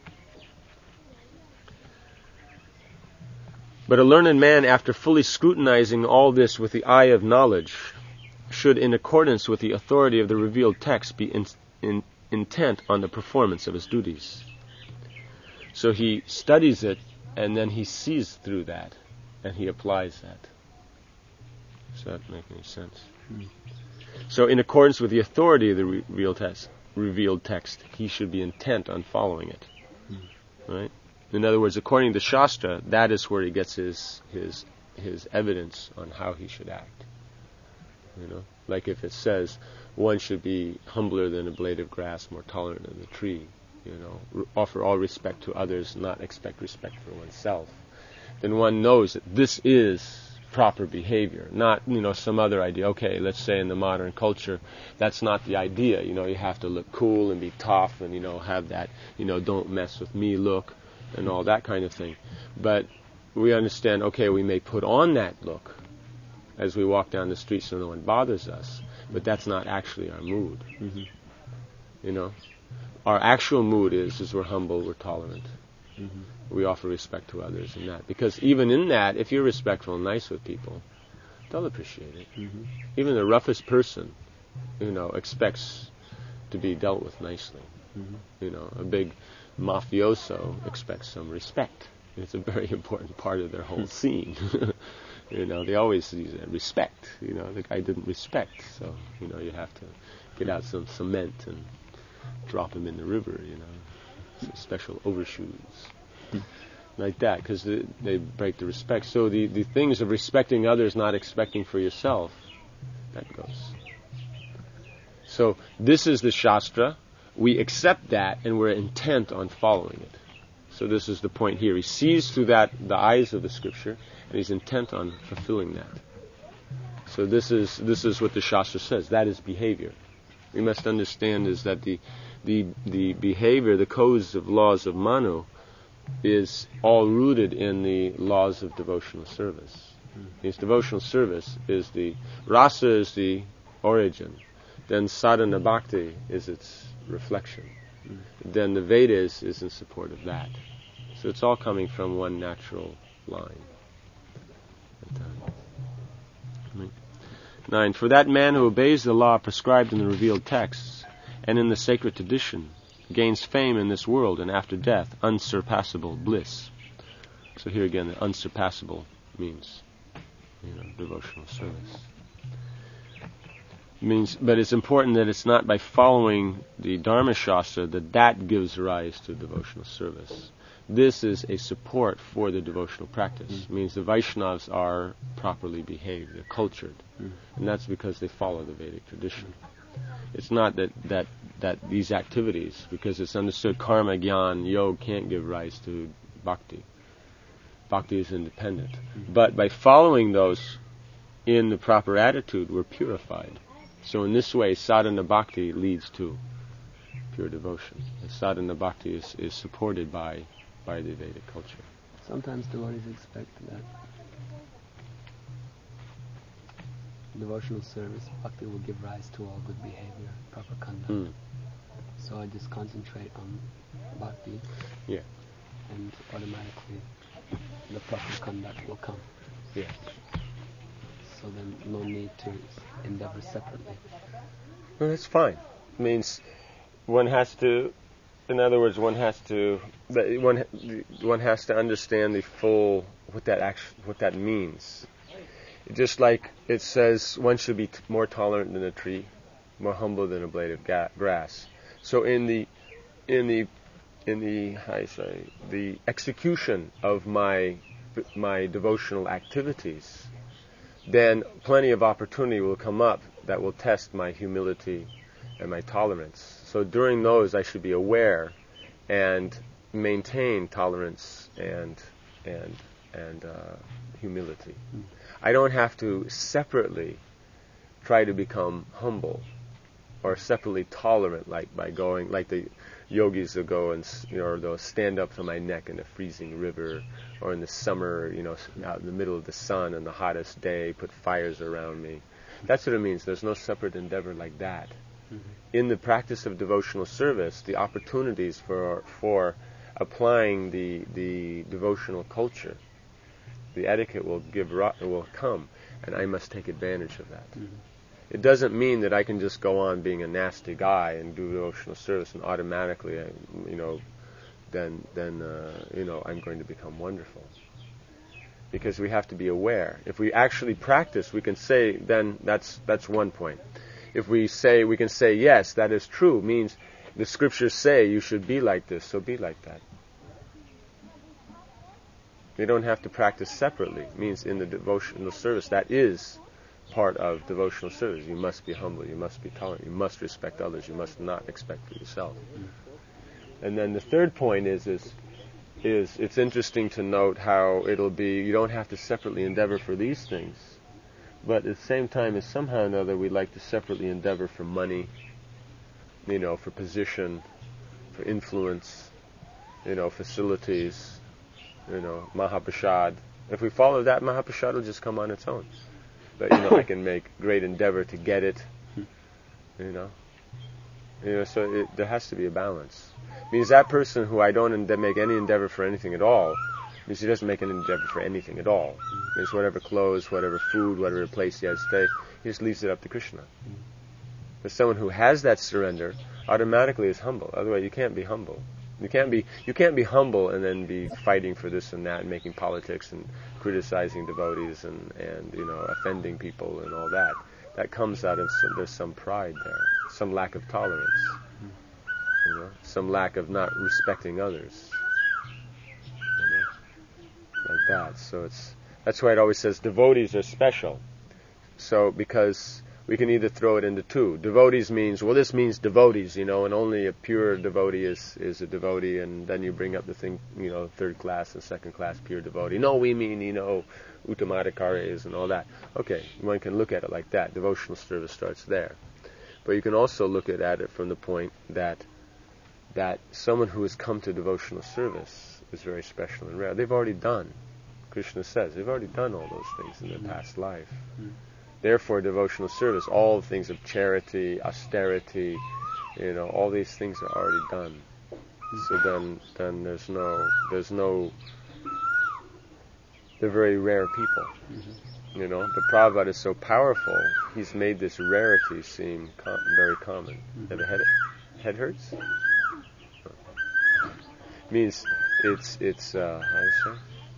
A: but a learned man, after fully scrutinizing all this with the eye of knowledge, should, in accordance with the authority of the revealed text, be in, in, intent on the performance of his duties. So he studies it, and then he sees through that, and he applies that. Does that make any sense? Mm. So in accordance with the authority of the re- real text, revealed text, he should be intent on following it. Mm. Right? In other words, according to Shastra, that is where he gets his his his evidence on how he should act. You know, like if it says one should be humbler than a blade of grass, more tolerant than the tree. You know, r- offer all respect to others, not expect respect for oneself. Then one knows that this is proper behavior, not, you know, some other idea. Okay, let's say in the modern culture, that's not the idea. You know, you have to look cool and be tough and, you know, have that, you know, don't mess with me look and all that kind of thing. But we understand, okay, we may put on that look as we walk down the street so no one bothers us, but that's not actually our mood. Mm-hmm. You know, our actual mood is, is we're humble, we're tolerant. Mm-hmm. We offer respect to others in that. Because even in that, if you're respectful and nice with people, they'll appreciate it. Mm-hmm. Even the roughest person, you know, expects to be dealt with nicely. Mm-hmm. You know, a big mafioso expects some respect. It's a very important part of their whole scene. You know, they always use that respect. You know, the guy didn't respect, so, you know, you have to get out some cement and drop him in the river, you know. Some special overshoes. Hmm. Like that, because they, they break the respect. So the, the things of respecting others, not expecting for yourself, that goes. So this is the Shastra. We accept that, and we're intent on following it. So this is the point here. He sees through that the eyes of the Scripture, and he's intent on fulfilling that. So this is this is what the Shastra says. That is behavior. We must understand is that the the the behavior, the codes of laws of Manu, is all rooted in the laws of devotional service. Mm. This devotional service is the rasa is the origin, then sadhana bhakti is its reflection, mm. then the Vedas is in support of that. So it's all coming from one natural line. Nine. For that man who obeys the law prescribed in the revealed texts and in the sacred tradition gains fame in this world and after death unsurpassable bliss. So here again, the unsurpassable means, you know, devotional service. It means, but it's important that it's not by following the Dharma Shastra that that gives rise to devotional service. This is a support for the devotional practice. Mm. It means the Vaishnavas are properly behaved, they're cultured, mm. and that's because they follow the Vedic tradition. It's not that, that, that these activities, because it's understood karma, jnana, yoga can't give rise to bhakti. Bhakti is independent. Mm. But by following those in the proper attitude, we're purified. So in this way, sadhana bhakti leads to pure devotion. And sadhana bhakti is, is supported by by the Vedic culture.
B: Sometimes devotees expect that devotional service, bhakti will give rise to all good behavior, proper conduct.
A: Mm.
B: So I just concentrate on bhakti,
A: Yeah.
B: and automatically the proper conduct will come.
A: Yes.
B: So then no need to endeavor separately.
A: Well, that's fine. It means one has to, in other words, one has to, but one one has to understand the full what that act, what that means. Just like it says, one should be t- more tolerant than a tree, more humble than a blade of ga- grass. So in the in the in the how you say the execution of my my devotional activities, then plenty of opportunity will come up that will test my humility and my tolerance. So during those, I should be aware and maintain tolerance and and and uh, humility. Mm. I don't have to separately try to become humble or separately tolerant, like by going, like the yogis will go and, you know, they'll stand up to my neck in a freezing river, or in the summer, you know, out in the middle of the sun on the hottest day, put fires around me. That's what it means. There's no separate endeavor like that. Mm-hmm. In the practice of devotional service, the opportunities for for applying the the devotional culture, the etiquette will give will come, and I must take advantage of that. Mm-hmm. It doesn't mean that I can just go on being a nasty guy and do devotional service and automatically, you know, then then uh, you know I'm going to become wonderful. Because we have to be aware. If we actually practice, we can say, then that's that's one point. If we say, we can say, yes, that is true, means the scriptures say you should be like this, so be like that. You don't have to practice separately. It means in the devotional service, that is part of devotional service. You must be humble, you must be tolerant, you must respect others, you must not expect for yourself. Mm. And then the third point is, is is it's interesting to note how it'll be, you don't have to separately endeavor for these things, but at the same time, as somehow or another, we like to separately endeavor for money, you know, for position, for influence, you know, facilities, you know, Mahaprasad. If we follow that, Mahaprasad will just come on its own. But, you know, I can make great endeavor to get it, you know. You know, so it, there has to be a balance. Means that person who I don't ende- make any endeavor for anything at all, means he doesn't make an endeavor for anything at all. Mm. Means whatever clothes, whatever food, whatever place he has to stay, he just leaves it up to Krishna. Mm. But someone who has that surrender automatically is humble. Otherwise, you can't be humble. You can't be you can't be humble and then be fighting for this and that and making politics and criticizing devotees and, and you know offending people and all that. That comes out of some, there's some pride there, some lack of tolerance. Mm. You know, some lack of not respecting others, you know, like that. So it's that's why it always says devotees are special. So because we can either throw it into two. Devotees means, well, this means devotees, you know, and only a pure devotee is, is a devotee, and then you bring up the thing, you know, third class and second class pure devotee. No, we mean, you know, Uttamadhikaris and all that. Okay, one can look at it like that. Devotional service starts there. But you can also look at, at it from the point that that someone who has come to devotional service is very special and rare. They've already done, Krishna says, they've already done all those things in their mm. past life. Mm. Therefore, devotional service, all the things of charity, austerity, you know, all these things are already done. Mm. So then, then there's no, there's no, they're very rare people. Mm-hmm. You know, but Prabhupada is so powerful, he's made this rarity seem com- very common. Mm-hmm. Have a head, head hurts? Means it's it's uh, how do you say?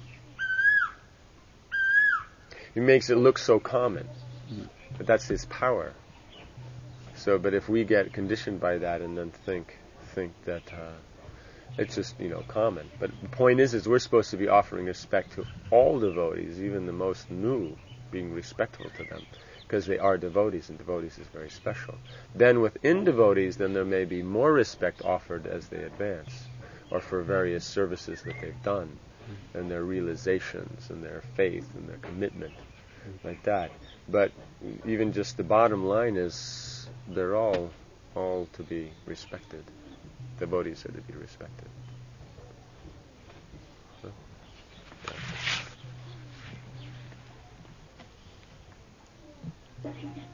A: He makes it look so common, mm. but that's his power. So, but if we get conditioned by that and then think think that uh, it's just you know common, but the point is, is we're supposed to be offering respect to all devotees, even the most new, being respectful to them, because they are devotees, and devotees is very special. Then within devotees, then there may be more respect offered as they advance, or for various services that they've done, mm. and their realizations, and their faith, and their commitment, mm. like that. But even just the bottom line is, they're all, all to be respected. devotees are to be respected. So, yeah.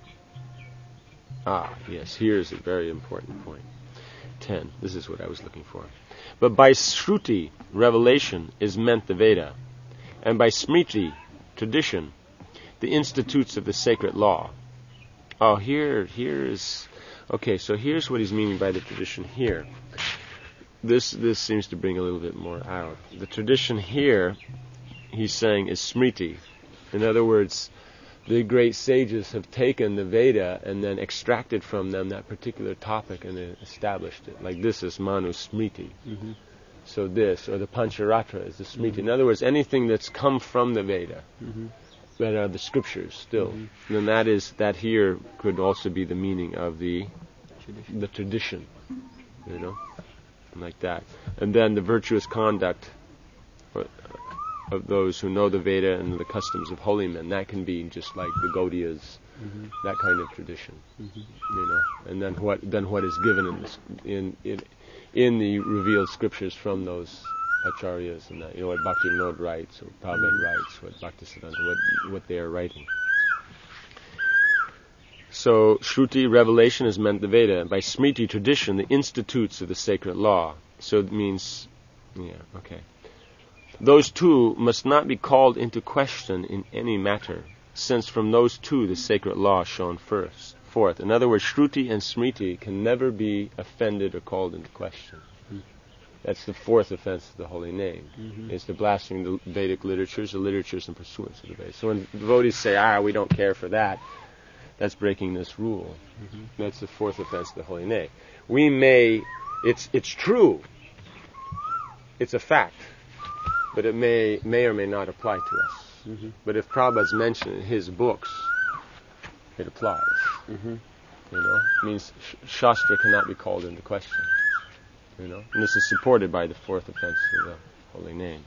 A: Ah, yes, here's a very important point. ten. This is what I was looking for. But by Shruti, revelation, is meant the Veda, and by Smriti, tradition, the institutes of the sacred law. Oh, here, here's... Okay, so here's what he's meaning by the tradition here. This this seems to bring a little bit more out. The tradition here, he's saying, is Smriti. In other words, the great sages have taken the Veda and then extracted from them that particular topic and then established it. Like this is Manu Smriti. Mm-hmm. So this, or the Pancharatra is the Smriti. Mm-hmm. In other words, anything that's come from the Veda, mm-hmm. that are the scriptures still, mm-hmm. then that is, that here could also be the meaning of the tradition. the tradition, you know, like that. And then the virtuous conduct of those who know the Veda and the customs of holy men, that can be just like the Gaudiyas, mm-hmm. that kind of tradition, mm-hmm. you know. And then what then what is given in, this, in in in the revealed scriptures from those acharyas and that, you know, what Bhakti Vinod writes or Prabhupada mm-hmm. writes, what Bhaktisiddhanta, what what they are writing. So Shruti, revelation, is meant the Veda. By Smriti, tradition, the institutes of the sacred law. So it means, yeah, okay. Those two must not be called into question in any matter, since from those two the sacred law shone first, forth. In other words, Shruti and Smriti can never be offended or called into question. Mm-hmm. That's the fourth offense of the holy name. Mm-hmm. It's the blaspheming the Vedic literatures, the literatures in pursuance of the Vedas. So when devotees say, ah, we don't care for that, that's breaking this rule. Mm-hmm. That's the fourth offense of the holy name. We may, it's it's true, it's a fact, but it may may or may not apply to us. Mm-hmm. But if Prabhupada's mentioned in his books, it applies. Mm-hmm. You know, it means sh- Shastra cannot be called into question. You know, and this is supported by the fourth offense of the holy name.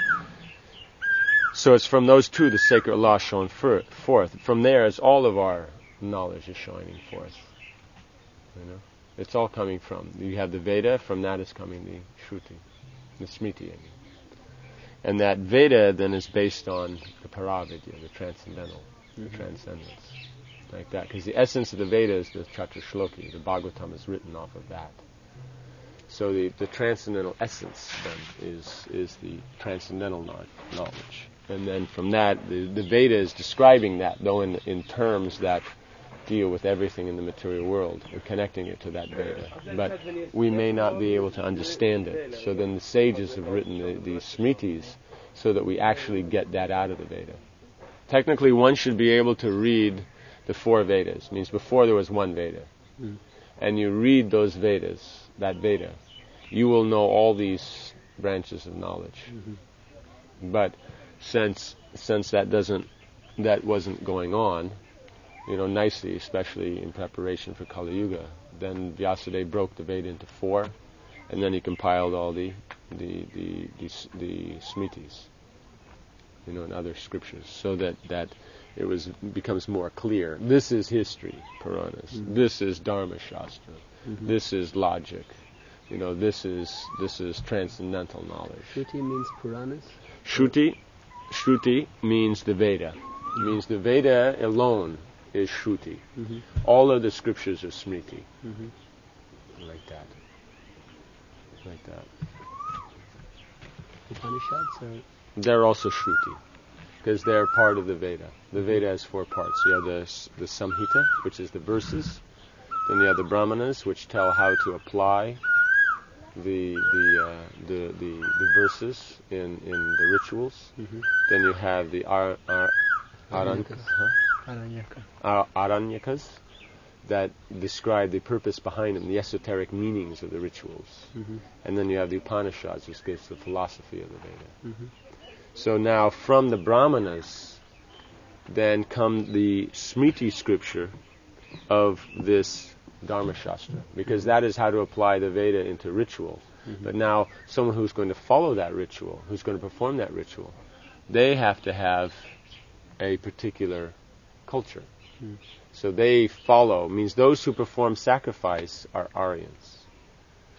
A: So it's from those two the sacred law shone for- forth. From there, as all of our knowledge is shining forth. You know, it's all coming from. You have the Veda. From that is coming the Shruti, the Smriti. I mean. And that Veda then is based on the Paravidya, the transcendental, mm-hmm. the transcendence, like that. Because the essence of the Veda is the Chaturshloki. The Bhagavatam is written off of that. So the, the transcendental essence then is is the transcendental knowledge. And then from that, the, the Veda is describing that, though in in terms that deal with everything in the material world and connecting it to that Veda. But we may not be able to understand it. So then the sages have written the, these Smritis so that we actually get that out of the Veda. Technically, one should be able to read the four Vedas. It means before there was one Veda. Mm. And you read those Vedas, that Veda, you will know all these branches of knowledge. Mm-hmm. But since since that doesn't that wasn't going on, you know, nicely, especially in preparation for Kali Yuga, then Vyasadeva broke the Veda into four, and then he compiled all the the the the, the Smritis, you know, and other scriptures, so that that it was becomes more clear. This is history, Puranas. Mm-hmm. This is Dharma Shastra. Mm-hmm. This is logic. You know, this is this is transcendental knowledge.
B: Shruti means Puranas?
A: Shruti, Shruti means the Veda. It means the Veda alone is Shruti. Mm-hmm. All of the scriptures are Smriti. Mm-hmm. Like that. Like that.
B: Upanishads are?
A: They're also Shruti, because they're part of the Veda. The Veda has four parts. You have the the Samhita, which is the verses. Then you have the Brahmanas, which tell how to apply the the uh, the, the the verses in, in the rituals. Mm-hmm. Then you have the ar, ar, Aranyakas, huh?
B: Aranyaka.
A: Ar, Aranyakas that describe the purpose behind them, the esoteric meanings of the rituals. Mm-hmm. And then you have the Upanishads, which gives the philosophy of the Veda. Mm-hmm. So now from the Brahmanas then come the Smriti scripture of this Dharma Shastra, because that is how to apply the Veda into ritual. Mm-hmm. But now someone who's going to follow that ritual, who's going to perform that ritual, they have to have a particular culture. Mm. So they follow, means those who perform sacrifice are Aryans.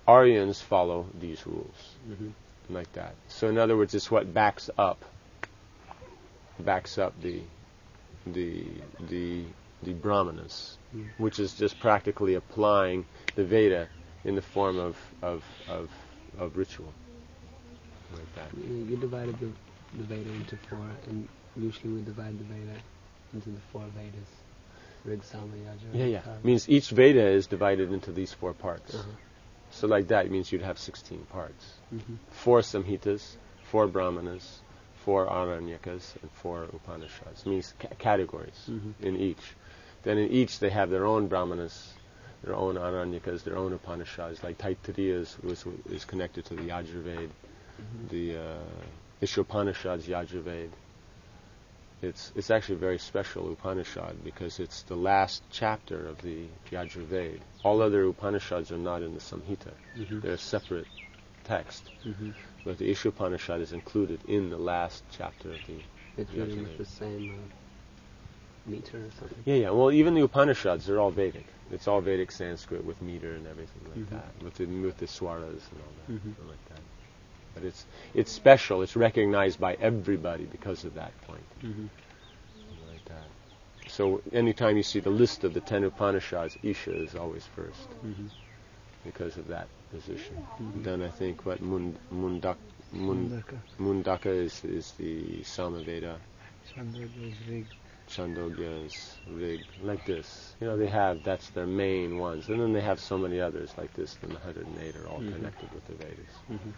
A: Aryans follow these rules,
B: mm-hmm.
A: like that. So in other words, it's what backs up, backs up the, the, the, the Brahmanas, mm. which is just practically applying the Veda in the form of of of, of ritual, like that.
B: You, you divided the, the Veda into four, and usually we divide the Veda into the four Vedas. Rig, Sama, Yajur.
A: Yeah, yeah. It means each Veda is divided into these four parts.
B: Uh-huh.
A: So like that, it means you'd have sixteen parts.
B: Mm-hmm.
A: Four Samhitas, four Brahmanas, four Aranyakas, and four Upanishads. It means ca- categories
B: mm-hmm.
A: in each. Then in each they have their own Brahmanas, their own Aranyakas, their own Upanishads. Like Taittiriya is, is, is connected to the Yajurveda, mm-hmm. the uh, Ishopanishads, Yajurveda. It's it's actually a very special Upanishad because it's the last chapter of the Yajurveda. All other Upanishads are not in the Samhita. Mm-hmm. They're a separate text. Mm-hmm. But the Ishopanishad is included in the last chapter of the
B: It's written with the same uh, meter or something?
A: Yeah, yeah. Well, even the Upanishads, they're all Vedic. It's all Vedic Sanskrit with meter and everything like mm-hmm. that, with the, with the swaras and all that, mm-hmm. like that. But it's it's special. It's recognized by everybody because of that point. Mm-hmm. Like that. So anytime you see the list of the ten Upanishads, Isha is always first mm-hmm. because of that position. Mm-hmm. Then I think what Mund, Mundak, Mund, Mundaka is is the Samaveda.
B: Chandogya is Rig.
A: Chandogya is Rig. Like this. You know, they have, that's their main ones. And then they have so many others like this, and the one hundred eight are all mm-hmm. connected with the Vedas. Mm-hmm.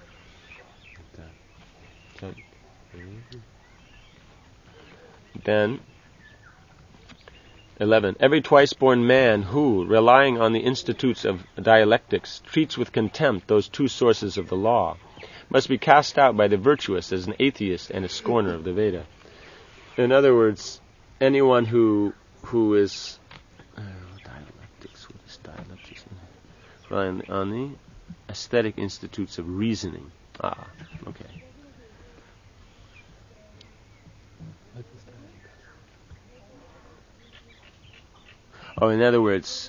A: That. Mm-hmm. Then, eleven. Every twice-born man who, relying on the institutes of dialectics, treats with contempt those two sources of the law, must be cast out by the virtuous as an atheist and a scorner of the Veda. In other words, anyone who who is uh, dialectics, what is dialectics? Relying on the aesthetic institutes of reasoning. Ah, okay. Oh, in other words,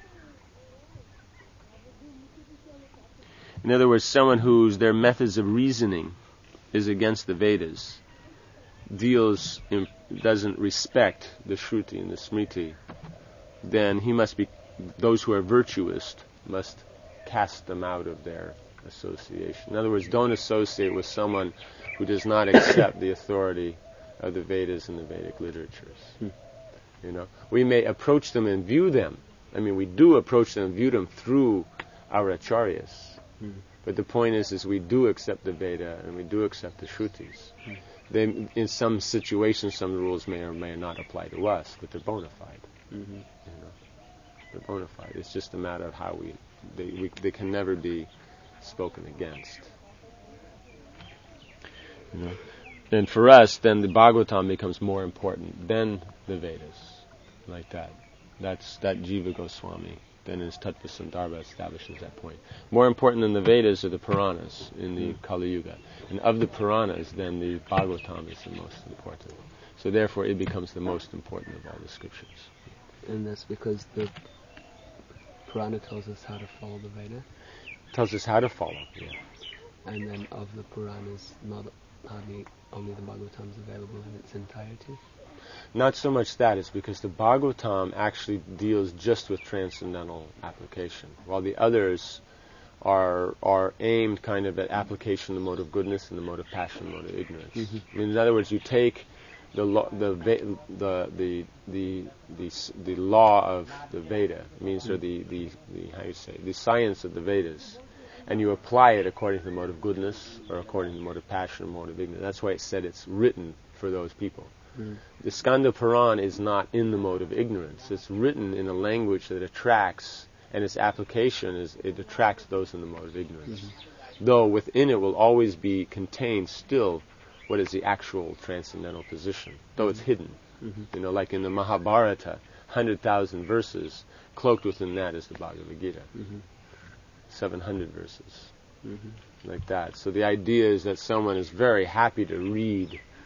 A: in other words, someone whose their methods of reasoning is against the Vedas, deals in, doesn't respect the Shruti and the Smriti, then he must be, those who are virtuous must cast them out of their association. In other words, don't associate with someone who does not accept the authority of the Vedas and the Vedic literatures. Hmm. You know, we may approach them and view them. I mean, we do approach them and view them through our acharyas. Hmm. But the point is, is we do accept the Veda and we do accept the Shrutis. Hmm. They, in some situations, some rules may or may not apply to us, but they're bona fide. Mm-hmm. You know, they're bona fide. It's just a matter of how we they, we, they can never be spoken against. You know? And for us, then the Bhagavatam becomes more important than the Vedas, like that. That's that Jiva Goswami, then his Tattva Sandarbha establishes that point. More important than the Vedas are the Puranas in the mm. Kali Yuga. And of the Puranas, then the Bhagavatam is the most important. So therefore it becomes the most important of all the scriptures.
B: And that's because the Purana tells us how to follow the Veda?
A: Tells us how to follow, yeah.
B: And then of the Puranas, not hardly only the Bhagavatam is available in its entirety?
A: Not so much that, it's because the Bhagavatam actually deals just with transcendental application, while the others are are aimed kind of at application of the mode of goodness and the mode of passion, the mode of ignorance. Mm-hmm. I mean, in other words, you take the lo- the, the the the the the the law of the Veda, means mm-hmm. or the, the the how you say the science of the Vedas, and you apply it according to the mode of goodness or according to the mode of passion or mode of ignorance. That's why it said it's written for those people. Mm. The Skanda Puran is not in the mode of ignorance. It's written in a language that attracts, and its application is it attracts those in the mode of ignorance. Mm-hmm. Though within it will always be contained still what is the actual transcendental position, though mm-hmm. it's hidden. Mm-hmm. You know, like in the Mahabharata, one hundred thousand verses, cloaked within that is the Bhagavad Gita. Mm-hmm. seven hundred verses. Mm-hmm. Like that. So the idea is that someone is very happy to read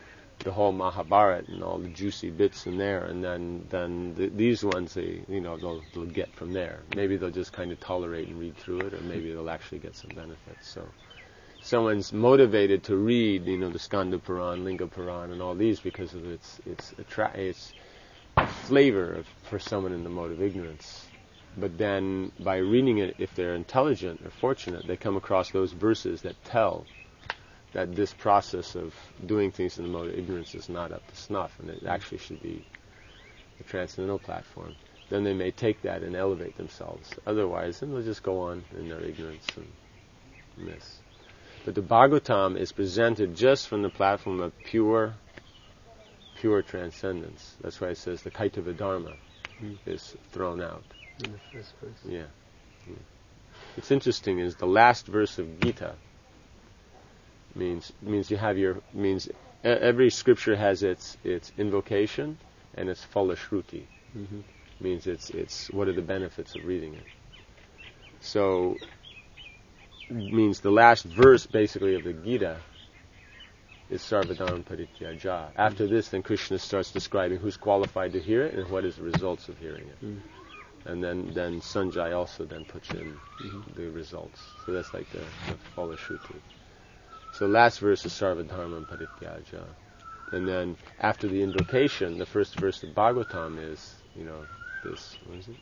A: the whole Mahabharata and all the juicy bits in there, and then then the, these ones they you know they'll they'll get from there. Maybe they'll just kind of tolerate and read through it, or maybe they'll actually get some benefits. So, someone's motivated to read you know the Skanda Puran, Linga Puran, and all these because of its its attra- its flavor of, for someone in the mode of ignorance. But then by reading it, if they're intelligent or fortunate, they come across those verses that tell that this process of doing things in the mode of ignorance is not up to snuff, and it actually should be a transcendental platform. Then they may take that and elevate themselves. Otherwise, then they'll just go on in their ignorance and miss. But the Bhagavatam is presented just from the platform of pure, pure transcendence. That's why it says the Kaitava Dharma mm. is thrown out.
B: In the first verse.
A: Yeah. yeah. What's interesting is the last verse of Gita means means you have your means every scripture has its its invocation and its phala shruti. Mm-hmm. Means it's it's what are the benefits of reading it. So means the last verse basically of the Gita is Sarvadharma Parityaja. After this, then Krishna starts describing who's qualified to hear it and what is the results of hearing it. Mm. And then, then Sanjay also then puts in mm-hmm. the results. So that's like the, the phala shruti. So last verse is Sarvadharma Parityaja. And then after the invocation, the first verse of Bhagavatam is, you know, this, what is it?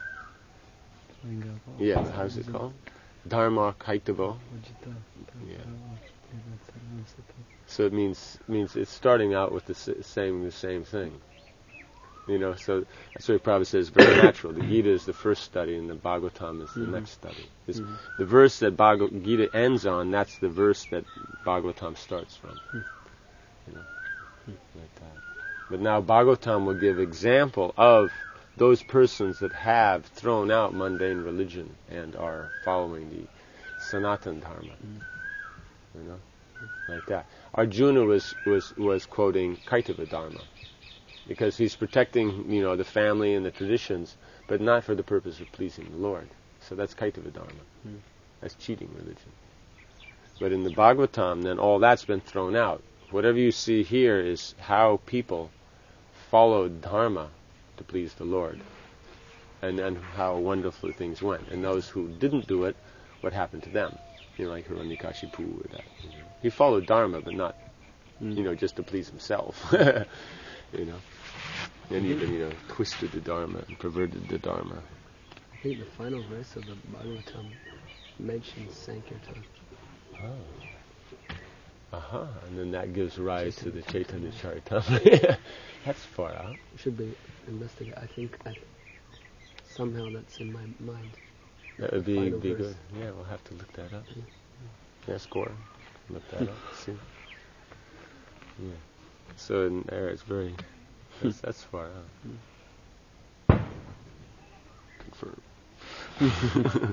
A: Yeah, how's it called? Dharma Kaitava. Yeah. So it means means it's starting out with the s- saying the same thing. You know, so that's what Prabhupada says, very natural. The Gita is the first study and the Bhagavatam is the mm-hmm. next study. Mm-hmm. The verse that Bhagavad Gita ends on, that's the verse that Bhagavatam starts from. Mm. You know, mm. like that. But now Bhagavatam will give example of those persons that have thrown out mundane religion and are following the Sanatana Dharma. Mm. You know, mm. like that. Arjuna was, was, was quoting Kaitava Dharma, because he's protecting, you know, the family and the traditions, but not for the purpose of pleasing the Lord. So that's Kaitava Dharma. Mm. That's cheating religion. But in the Bhagavatam, then all that's been thrown out. Whatever you see here is how people followed Dharma to please the Lord, and and how wonderfully things went. And those who didn't do it, what happened to them? You know, like Hiranyakashipu or that. You know. He followed Dharma, but not, mm. you know, just to please himself. You know, and even, you know, twisted the Dharma and perverted the Dharma.
B: I think the final verse of the Bhagavatam mentions Sankirtan.
A: Oh. Uh-huh. And then that gives rise Chaitanya. to the Chaitanya Charitamrita. That's far out.
B: It should be investigated. I think I, somehow that's in my mind.
A: That would be, be good. Yeah, we'll have to look that up. Yeah, yeah score. Look that up. See. Yeah. So in there it's very, that's, that's far out. Confirm.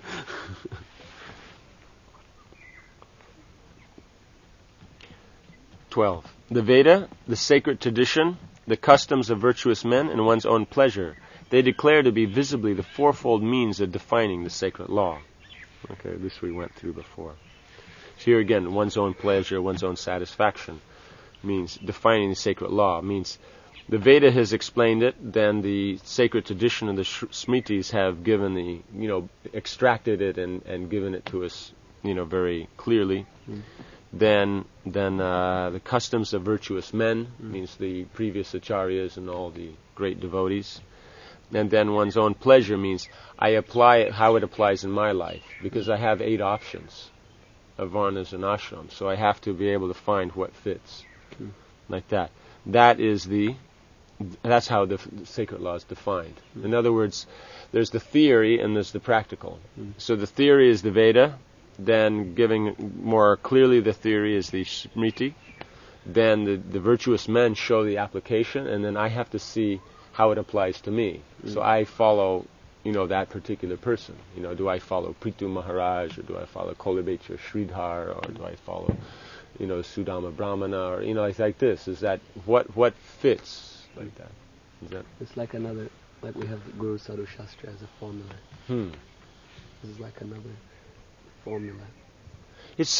A: Twelve. The Veda, the sacred tradition, the customs of virtuous men, and one's own pleasure, they declare to be visibly the fourfold means of defining the sacred law. Okay, this we went through before. So here again, one's own pleasure, one's own satisfaction means defining the sacred law. Means the Veda has explained it, then the sacred tradition of the sh- Smritis have given the, you know, extracted it and, and given it to us, you know, very clearly. Mm. Then then uh, the customs of virtuous men, mm. means the previous acharyas and all the great devotees. And then one's own pleasure means I apply it how it applies in my life, because I have eight options of varnas and ashrams, so I have to be able to find what fits. Mm. Like that. That is the, that's how the, f- the sacred law is defined. Mm. In other words, there's the theory and there's the practical. Mm. So the theory is the Veda, then giving more clearly the theory is the Smriti, then the, the virtuous men show the application, and then I have to see how it applies to me. Mm. So I follow, you know, that particular person. You know, do I follow Prithu Maharaj, or do I follow Kolabecha Sridhar, or do I follow, you know, Sudama Brahmana, or, you know, it's like this. Is that what what fits like that? Is that?
B: It's like another, like we have Guru Sadhu Shastra as a formula.
A: Hmm.
B: This is like another formula.
A: It's same.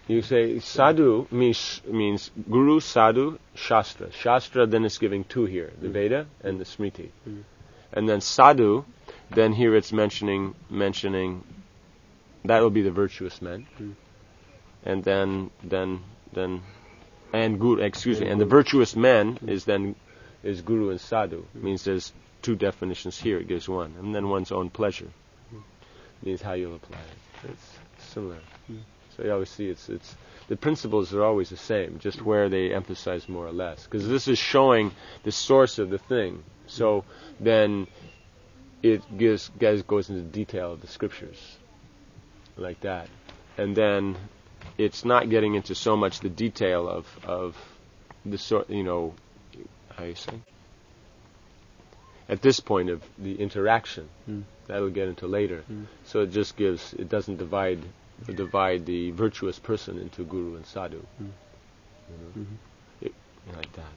A: You say sadhu means means guru, sadhu, shastra. Shastra then is giving two here, the mm. Veda and the Smriti. Mm. And then sadhu, then here it's mentioning mentioning that will be the virtuous men. Mm. And then then then and guru, excuse and me, and the virtuous men mm. is then is guru and sadhu. Mm. Means there's two definitions here, it gives one. And then one's own pleasure. Mm. Means how you'll apply it. It's similar. Mm. So you always see it's it's the principles are always the same, just where they emphasize more or less. Because this is showing the source of the thing. So then it gives guys goes into detail of the scriptures, like that, and then it's not getting into so much the detail of of the sort, you know, how you say. At this point of the interaction, mm. that'll get into later. Mm. So it just gives, it doesn't divide divide the virtuous person into guru and sadhu. Mm. You know? Mm-hmm. it, like that.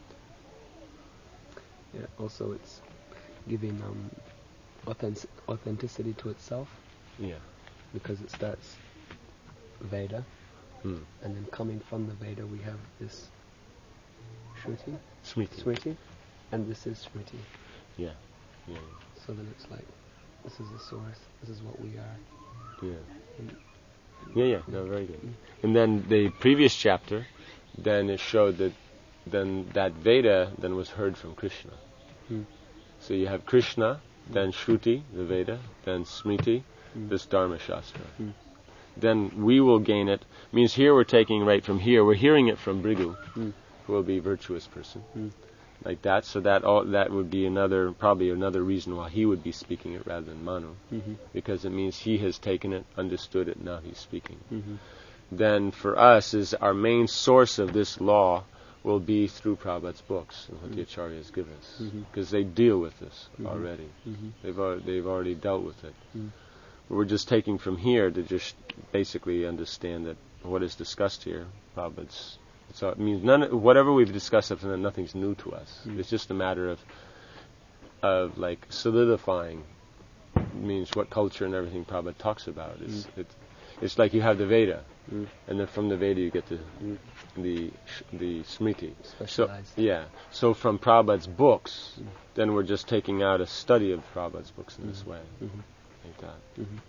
B: Yeah. Also, it's giving um, authentic- authenticity to itself.
A: Yeah.
B: Because it starts Veda, mm. and then coming from the Veda we have this Shruti,
A: Smriti,
B: Smriti, and this is Smriti.
A: Yeah. Yeah.
B: So then it's like, this is the source. This is what we are.
A: Yeah.
B: And
A: yeah, yeah. No, very good. Mm. And then the previous chapter, then it showed that then that Veda then was heard from Krishna. Mm. So you have Krishna, then Shruti, the Veda, then Smriti, mm. this Dharma Shastra. Mm. Then we will gain it. Means here we're taking right from here. We're hearing it from Bhrigu, mm. who will be a virtuous person. Mm. Like that, so that all that would be another, probably another reason why he would be speaking it rather than Manu, mm-hmm. because it means he has taken it, understood it, now he's speaking. Mm-hmm. Then for us, is our main source of this law will be through Prabhupada's books and what mm-hmm. the acharyas give us, because mm-hmm. they deal with this mm-hmm. already. Mm-hmm. They've al- they've already dealt with it. Mm-hmm. We're just taking from here to just basically understand that what is discussed here, Prabhupada's. So it means none. Whatever we've discussed up to then, nothing's new to us. Mm. It's just a matter of, of like solidifying. It means what culture and everything Prabhupada talks about. It's mm. it's, it's like you have the Veda, mm. and then from the Veda you get the mm. the the Smriti.
B: Specialized.
A: So yeah. So from Prabhupada's books, mm. then we're just taking out a study of Prabhupada's books in mm. this way, mm-hmm. like that. Mm-hmm.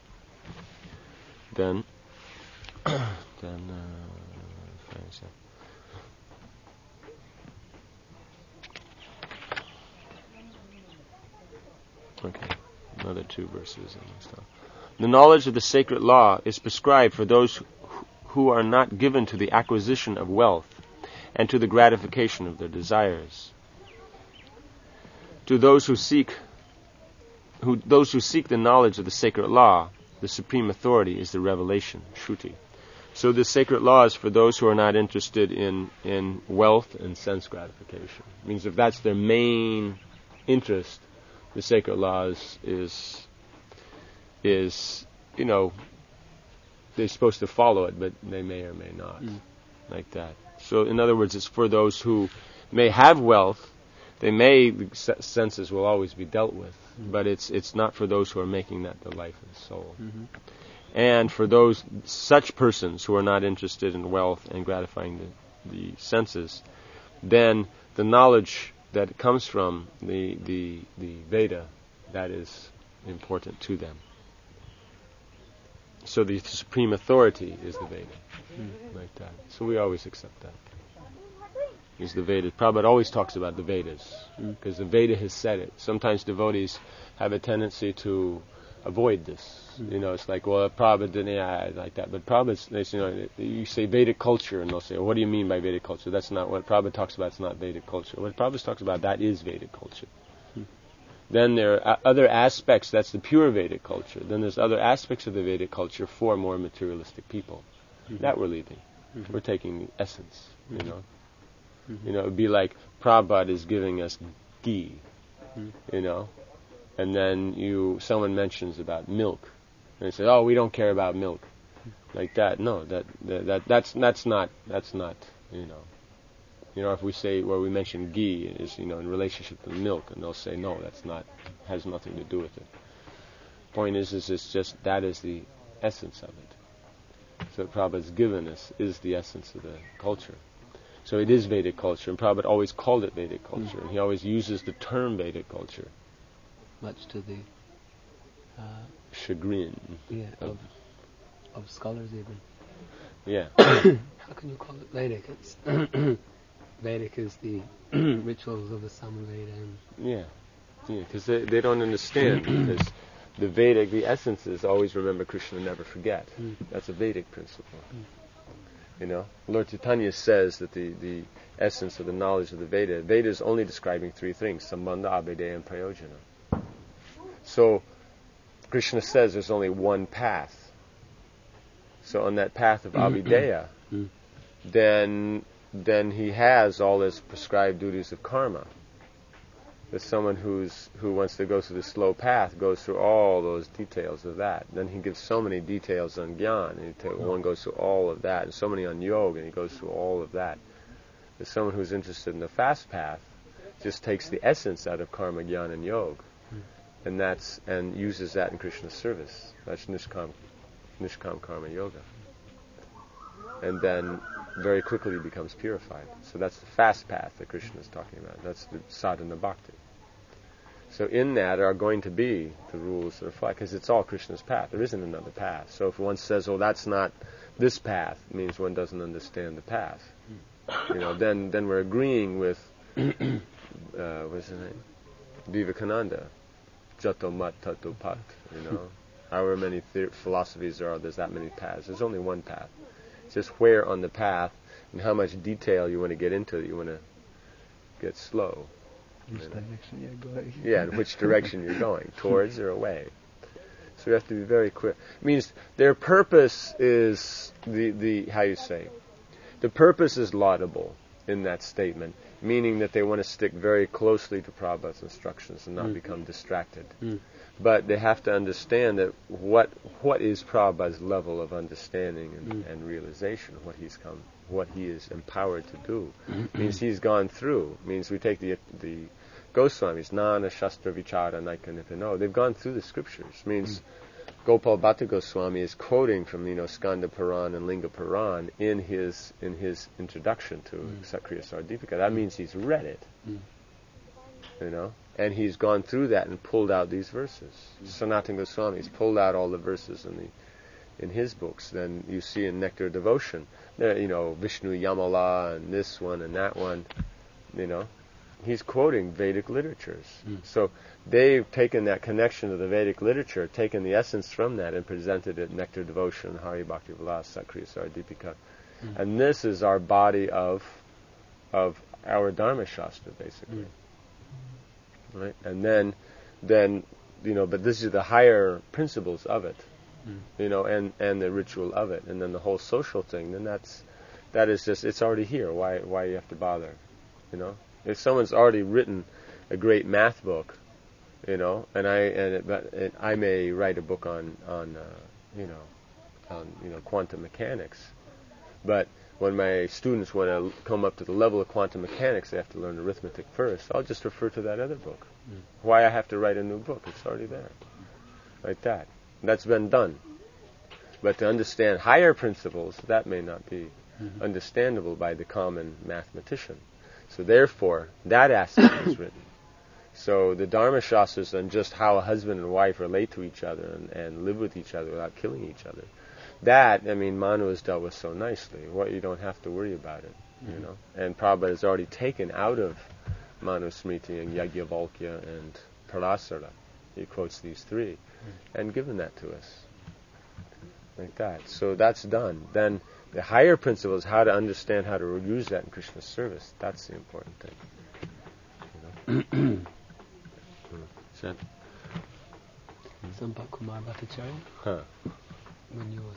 A: Then, then. Uh, Okay, another two verses in this stuff. The knowledge of the sacred law is prescribed for those who are not given to the acquisition of wealth and to the gratification of their desires. To those who seek, who those who seek the knowledge of the sacred law, the supreme authority is the revelation, Shruti. So the sacred law is for those who are not interested in, in wealth and sense gratification. It means if that's their main interest, the sacred law is, is, is, you know, they're supposed to follow it, but they may or may not, mm. like that. So in other words, it's for those who may have wealth, they may, the senses will always be dealt with, mm. but it's it's not for those who are making that the life of the soul. Mm-hmm. And for those, such persons who are not interested in wealth and gratifying the, the senses, then the knowledge that comes from the, the, the Veda, that is important to them. So the supreme authority is the Veda, mm. like that. So we always accept that. Is the Vedas. Prabhupada always talks about the Vedas, because mm. the Veda has said it. Sometimes devotees have a tendency to avoid this. Mm. You know, it's like, well, Prabhupada didn't, yeah, like that. But Prabhupada, they, you know, you say Vedic culture, and they'll say, well, what do you mean by Vedic culture? That's not what Prabhupada talks about. It's not Vedic culture. What Prabhupada talks about, that is Vedic culture. Mm. Then there are other aspects. That's the pure Vedic culture. Then there's other aspects of the Vedic culture for more materialistic people. Mm-hmm. That we're leaving. Mm-hmm. We're taking the essence. Mm-hmm. You know. Mm-hmm. You know, it would be like Prabhupada is giving us ghee. Mm-hmm. You know. And then you, someone mentions about milk, and they say, "Oh, we don't care about milk," like that. No, that, that that that's that's not that's not you know, you know. If we say where we mention ghee is you know in relationship to milk, and they'll say, "No, that's not has nothing to do with it." Point is, is it's just that is the essence of it. that Prabhupada's given us is the essence of the culture. So it is Vedic culture, and Prabhupada always called it Vedic culture, mm. and he always uses the term Vedic culture.
B: Much to the uh,
A: chagrin.
B: Yeah, of, of scholars even.
A: Yeah.
B: How can you call it Vedic? It's Vedic is the rituals of the Samaveda. And
A: yeah, yeah, because they, they don't understand, because the Vedic, the essence is always remember Krishna, never forget. Mm. That's a Vedic principle. Mm. You know, Lord Chaitanya says that the, the essence of the knowledge of the Veda, Veda is only describing three things: Sambandha, Abhedeya, and Prayojana. So, Krishna says there's only one path. So on that path of Abhedeya, mm. then then he has all his prescribed duties of karma. There's someone who's who wants to go through the slow path goes through all those details of that. Then he gives so many details on Gyan, and he t- one goes through all of that, and so many on Yoga, and he goes through all of that. There's someone who's interested in the fast path, just takes the essence out of karma, Gyan, and Yoga, mm. and that's and uses that in Krishna's service. That's Nishkam, Nishkam Karma Yoga. And then very quickly becomes purified. So that's the fast path that Krishna is talking about. That's the sadhana bhakti. So in that are going to be the rules that apply, because it's all Krishna's path. There isn't another path. So if one says, "Oh, that's not this path," it means one doesn't understand the path. You know, then then we're agreeing with uh, what's his name, Vivekananda, Jato Mat Tato Pat. You know, however many the- philosophies there are, there's that many paths. There's only one path. It's just where on the path and how much detail you want to get into it. You want to get slow.
B: Which you know? direction you're going.
A: Yeah, in which direction you're going, towards or away. So you have to be very clear. It means their purpose is the, the how you say, the purpose is laudable in that statement, meaning that they want to stick very closely to Prabhupada's instructions and not mm. become distracted. Mm. But they have to understand that what what is Prabhupada's level of understanding and, mm. and realization, what he's come, what he is empowered to do. Means he's gone through. Means we take the the Goswamis, Nana Shastra Vichara Naika Nipino. They've gone through the scriptures. Means mm. Gopal Bhatta Goswami is quoting from you know Skanda Puran and Linga Puran in his in his introduction to mm. Sakriya Sardipika. That means he's read it. Mm. You know, and he's gone through that and pulled out these verses. Mm. Sanatana Goswami's pulled out all the verses in the in his books. Then you see in Nectar Devotion, there, you know, Vishnu Yamala and this one and that one. You know, he's quoting Vedic literatures. Mm. So they've taken that connection to the Vedic literature, taken the essence from that, and presented it in Nectar Devotion, Hari Bhakti Vilas, Sakriya Sardipika. Mm. And this is our body of of our Dharma Shastra, basically. Mm. Right, and then, then, you know, but this is the higher principles of it, mm. you know, and, and the ritual of it, and then the whole social thing. Then that's, that is just, it's already here. Why, why you have to bother, you know? If someone's already written a great math book, you know, and I and, it, but and I may write a book on on, uh, you know, on you know quantum mechanics, but when my students want to come up to the level of quantum mechanics, they have to learn arithmetic first. I'll just refer to that other book. Mm. Why I have to write a new book? It's already there. Like that. That's been done. But to understand higher principles, that may not be mm-hmm. understandable by the common mathematician. So therefore, that aspect is written. So the Dharma Shastras on just how a husband and wife relate to each other and, and live with each other without killing each other. That, I mean, Manu has dealt with so nicely. What you don't have to worry about it, mm-hmm. you know. And Prabhupada has already taken out of Manu Smriti and Yajnavalkya and Parasara. He quotes these three, mm-hmm. and given that to us, like that. So that's done. Then the higher principle is how to understand how to use that in Krishna's service. That's the important thing. You know? Is that?
B: Sampat Kumar Bhattacharya.
A: Huh.
B: When you were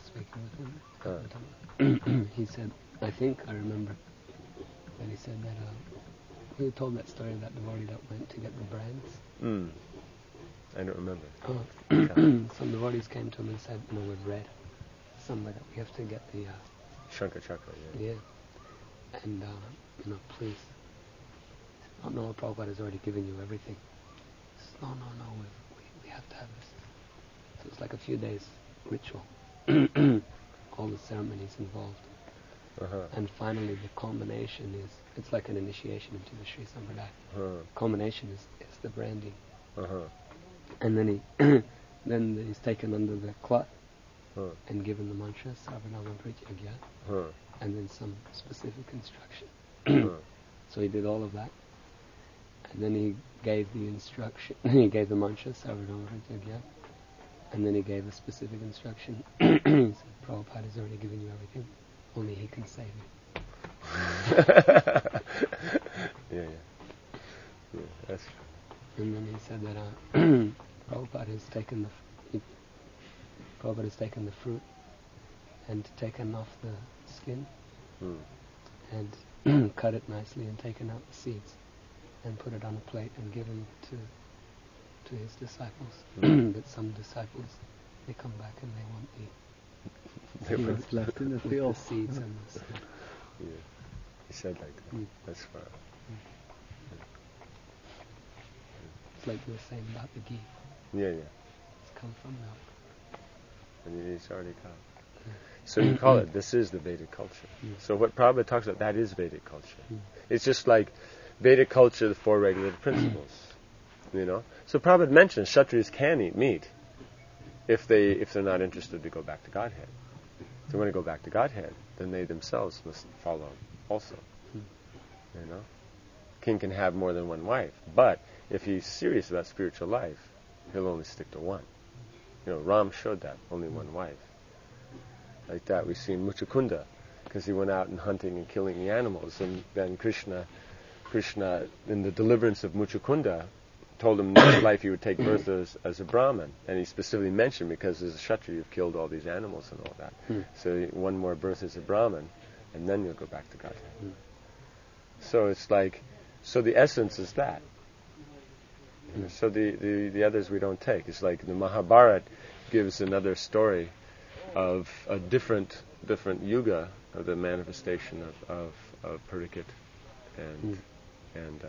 B: speaking with him, uh. he said, I think I remember that he said that uh, he told that story of that devotee that went to get the brands.
A: Mm. I don't remember.
B: Oh. Some devotees came to him and said, you know, we've read somewhere that we have to get the uh,
A: Shankar Chakra, yeah.
B: Yeah. And, uh, you know, please. Oh, no, Prabhupada has already given you everything. He says, no, no, no, we, we have to have this. So it's like a few days ritual. all the ceremonies involved.
A: Uh-huh.
B: And finally, the culmination is, it's like an initiation into the Sri Sampradaya.
A: Uh-huh.
B: Culmination is, is the branding.
A: Uh-huh.
B: And then he, then he's taken under the cloth
A: uh-huh.
B: and given the mantra, Sarvanama Pratyagya,
A: uh-huh.
B: and then some specific instruction.
A: uh-huh.
B: So he did all of that. And then he gave the instruction, he gave the mantra, Sarvanama Pratyagya, and then he gave a specific instruction. He said, Prabhupada has already given you everything. Only he can save you.
A: yeah, yeah. Yeah, that's
B: And then he said that uh, Prabhupada has taken the f- he, Prabhupada has taken the fruit and taken off the skin
A: hmm.
B: and cut it nicely and taken out the seeds and put it on a plate and given to to his disciples.
A: Hmm.
B: But some disciples, they come back and they want the
A: They were-
B: what's left in the field, the seeds and the skin.
A: Yeah. He said like that.
B: Mm.
A: That's fine.
B: It's like you were saying about the ghee.
A: Yeah, yeah.
B: It's come from milk.
A: And it's already come. So you call it, this is the Vedic culture.
B: Mm.
A: So what Prabhupada talks about, that is Vedic culture.
B: Mm.
A: It's just like Vedic culture, the four regulated principles. You know? So Prabhupada mentions Kshatriyas can eat meat if they if they're not interested to go back to Godhead. If they want to go back to Godhead, then they themselves must follow also.
B: Mm.
A: You know? King can have more than one wife, but if he's serious about spiritual life, he'll only stick to one. You know, Ram showed that, only one wife. Like that we see in Muchukunda, because he went out and hunting and killing the animals, and then Krishna, Krishna, in the deliverance of Muchukunda, told him next life he would take birth as, as a Brahmin, and he specifically mentioned because as a Kshatriya you've killed all these animals and all that.
B: Mm.
A: So one more birth as a Brahmin, and then you'll go back to Godhead.
B: Mm.
A: So it's like, so the essence is that.
B: Mm.
A: So the, the, the others we don't take. It's like the Mahabharata gives another story of a different different yuga of the manifestation of of, of Parikshit and
B: Mm.
A: and uh,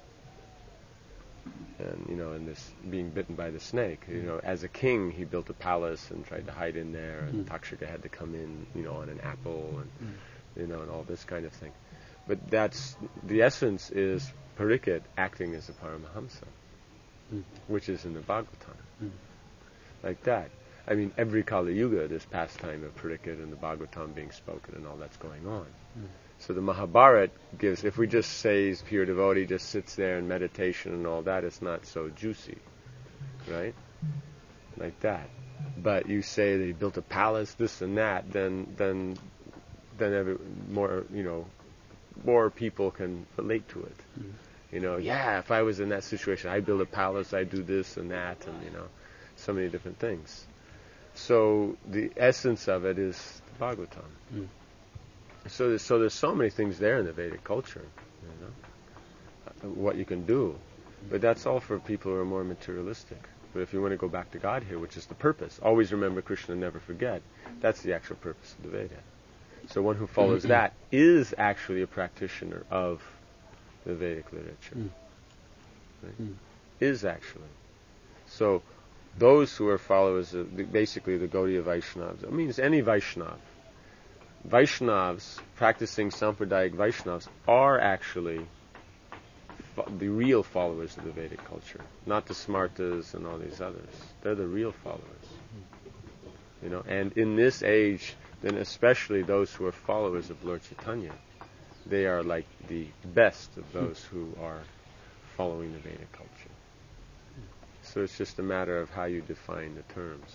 A: and you know, and this being bitten by the snake. You know, as a king, he built a palace and tried to hide in there, and
B: Mm.
A: Takshaka had to come in, you know, on an apple, and
B: Mm.
A: you know, and all this kind of thing. But that's the essence is Parikshit acting as a Paramahamsa,
B: Mm.
A: which is in the Bhagavatam,
B: Mm.
A: like that. I mean, every Kali Yuga, this pastime of Parikshit and the Bhagavatam being spoken and all that's going on.
B: Mm.
A: So the Mahabharata gives, if we just say he's pure devotee, just sits there in meditation and all that, it's not so juicy, right? Like that. But you say that he built a palace, this and that, then then then every, more, you know, more people can relate to it.
B: Mm.
A: You know, yeah, if I was in that situation, I'd build a palace, I'd do this and that, and, you know, so many different things. So the essence of it is the Bhagavatam.
B: Mm.
A: So there's, so there's so many things there in the Vedic culture, you know, uh, what you can do. But that's all for people who are more materialistic. But if you want to go back to God here, which is the purpose, always remember Krishna, never forget, that's the actual purpose of the Veda. So one who follows that is actually a practitioner of the Vedic literature.
B: Mm.
A: Right?
B: Mm.
A: Is actually. So those who are followers of the, basically the Gaudiya Vaishnavas, it means any Vaishnav. Vaishnavas, practicing Sampradayic Vaishnavas, are actually fo- the real followers of the Vedic culture, not the Smartas and all these others. They're the real followers. You know, and in this age, then especially those who are followers of Lord Chaitanya, they are like the best of those who are following the Vedic culture. So it's just a matter of how you define the terms.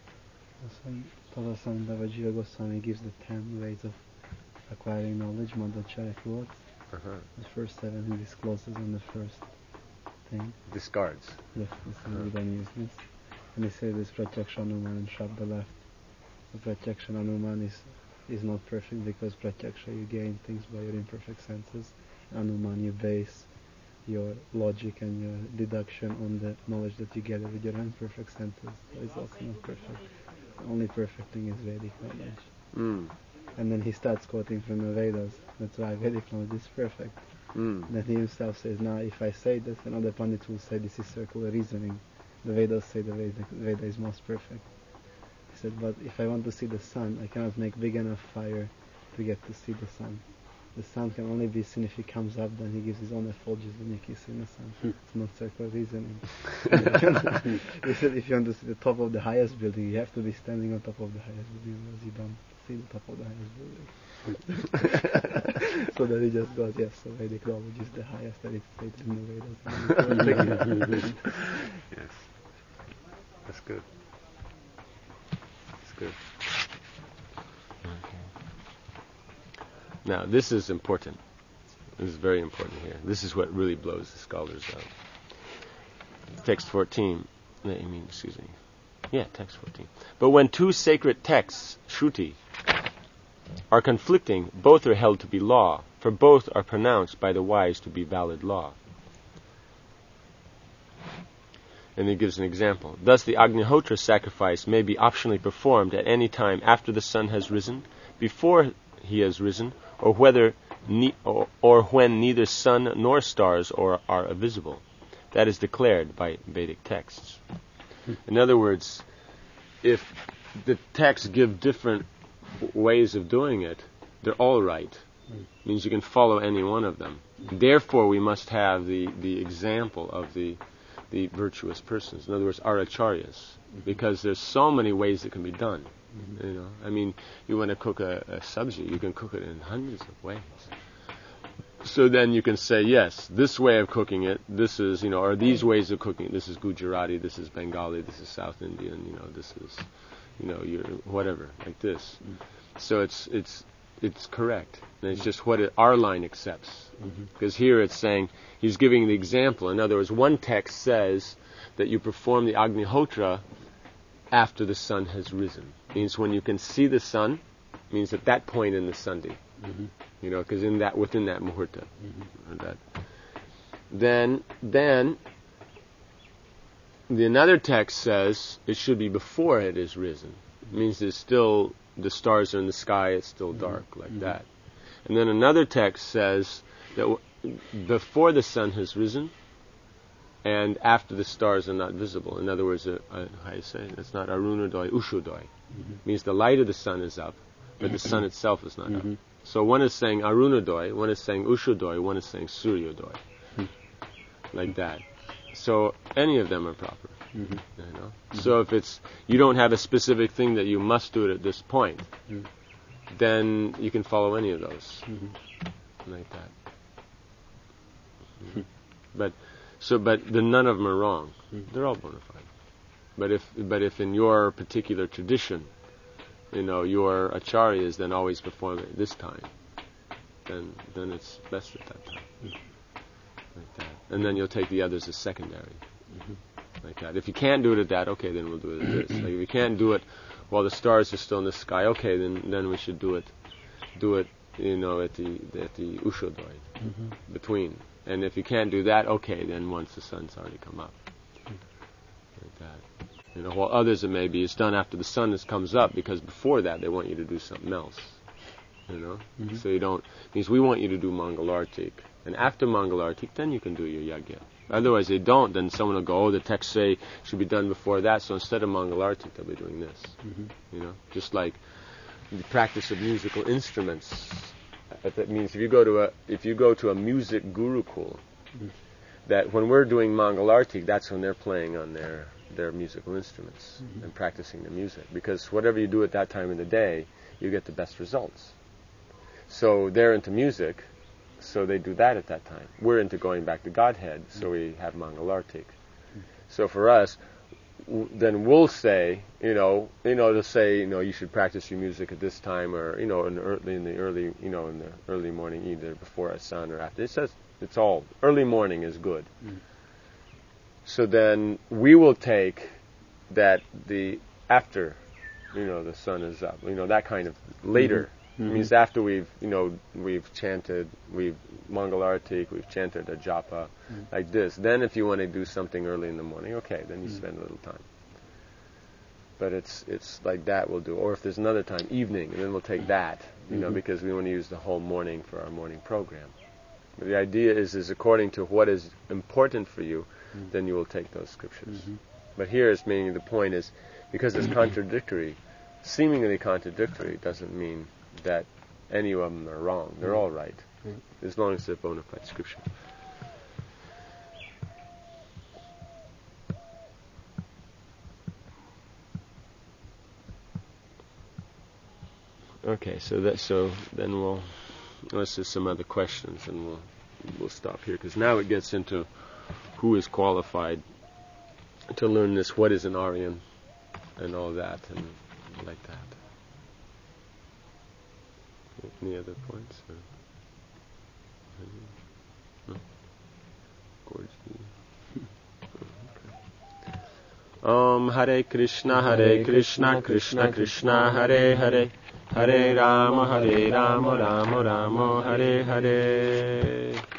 C: Tadasanta Vajira Goswami gives the ten ways of acquiring knowledge, Madhacharya quotes.
A: Uh-huh.
C: The first seven he discloses on the first thing.
A: Discards.
C: Yes, this is
A: Uh-huh.
C: the useless. And he says this Pratyaksha Anuman and Shabda left. The Pratyaksha Anuman is, is not perfect because Pratyaksha you gain things by your imperfect senses. Anuman you base your logic and your deduction on the knowledge that you gather with your imperfect senses. So it's also not perfect. The only perfect thing is Vedic knowledge.
A: Mm.
C: And then he starts quoting from the Vedas. That's why Vedic knowledge is perfect.
A: Mm.
C: Then he himself says, now if I say this, another Pandit will say this is circular reasoning. The Vedas say the Veda, Veda is most perfect. said, but if I want to see the sun, I cannot make big enough fire to get to see the sun. The sun can only be seen if he comes up, then he gives his own effulgence and make you see the sun. It's not circular reasoning. He said if you want to see the top of the highest building, you have to be standing on top of the highest building, because you don't see the top of the highest building. So then he just goes, yes, so Vedic knowledge is the highest that it's stated in the Vedas.
A: Yes. That's good. That's good. Okay. Now, this is important. This is very important here. This is what really blows the scholars out. Text fourteen. I mean, excuse me. Yeah, text fourteen. But when two sacred texts, Shruti, are conflicting, both are held to be law, for both are pronounced by the wise to be valid law. And he gives an example. Thus, the Agnihotra sacrifice may be optionally performed at any time after the sun has risen, before he has risen, or whether ne- or, or when neither sun nor stars or are visible. That is declared by Vedic texts. In other words, if the texts give different ways of doing it, they're all right. It means you can follow any one of them. Therefore, we must have the, the example of the the virtuous persons. In other words, our acharyas, because there's so many ways it can be done. Mm-hmm. You know, I mean, you want to cook a, a sabji, you can cook it in hundreds of ways. So then you can say, yes, this way of cooking it, this is, you know, or these ways of cooking it, this is Gujarati, this is Bengali, this is South Indian, you know, this is, you know, your whatever, like this. Mm-hmm. So it's it's it's correct. And it's just what it, our line accepts. Because mm-hmm. here it's saying, he's giving the example. In other words, one text says that you perform the Agnihotra after the sun has risen. Means when you can see the sun, means at that point in the Sunday. Mm-hmm. You know, because in that within that muhurta. Mm-hmm. Or that. Then, then, the another text says it should be before it is risen. It means there's still, the stars are in the sky, it's still dark, mm-hmm. like mm-hmm. that. And then another text says that w- before the sun has risen and after the stars are not visible. In other words, uh, uh, how you say it? It's not Arunodoy, Ushodoy. Mm-hmm. Means the light of the sun is up, but the sun itself is not mm-hmm. up. So one is saying Arunodoy, one is saying Ushodoy, one is saying Suryodoy. Mm-hmm. Like that. So any of them are proper. Mm-hmm. You know? Mm-hmm. So if it's, you don't have a specific thing that you must do it at this point, mm-hmm. then you can follow any of those. Mm-hmm. Like that. Mm-hmm. But so, but the none of them are wrong. Mm-hmm. They're all bona fide. But if, but if in your particular tradition, you know, your acharyas then always perform it this time, then then it's best at that time. Mm-hmm. Like that. And then you'll take the others as secondary. Mm-hmm. Like that. If you can't do it at that, okay, then we'll do it at this. Like if you can't do it while the stars are still in the sky, okay, then then we should do it, do it, you know, at the at the Ushodoy, mm-hmm. between. And if you can't do that, okay, then once the sun's already come up, like that. You know, while others it may be, it's done after the sun has comes up, because before that they want you to do something else. You know, mm-hmm. so you don't. Means we want you to do Mangalartik, and after Mangalartik, then you can do your yagya. Otherwise, they don't. Then someone will go, oh, the texts say it should be done before that. So instead of Mangalartik, they'll be doing this. Mm-hmm. You know, just like the practice of musical instruments. That means if you go to a if you go to a music gurukul, mm-hmm. that when we're doing Mangalartik, that's when they're playing on their their musical instruments mm-hmm. and practicing the music. Because whatever you do at that time of the day, you get the best results. So they're into music, so they do that at that time. We're into going back to Godhead, so we have Mangalartik. So for us, w- then we'll say, you know, you know, to say, you know, you should practice your music at this time, or you know, in the early, in the early, you know, in the early morning, either before a sun or after. It says it's all early morning is good. Mm. So then we will take that the after, you know, the sun is up, you know, that kind of later. Mm-hmm. Mm-hmm. It means after we've, you know, we've chanted, we've Mangalartik, we've chanted a japa, mm-hmm. like this. Then if you want to do something early in the morning, okay, then you mm-hmm. spend a little time. But it's it's like that we'll do. Or if there's another time, evening, and then we'll take that, you mm-hmm. know, because we want to use the whole morning for our morning program. But the idea is, is according to what is important for you, mm-hmm. then you will take those scriptures. Mm-hmm. But here it's meaning the point is, because it's contradictory, seemingly contradictory doesn't mean that any of them are wrong. They're all right, as long as they're bona fide scripture. Okay, so that so then we'll let's just some other questions, and we'll we'll stop here, because now it gets into who is qualified to learn this, what is an Aryan, and all that, and like that. Any other points? Or? No? Om Hare Krishna, Hare Krishna, Krishna Krishna, Hare Hare, Hare Rama, Hare Rama, Rama Rama, Hare Hare.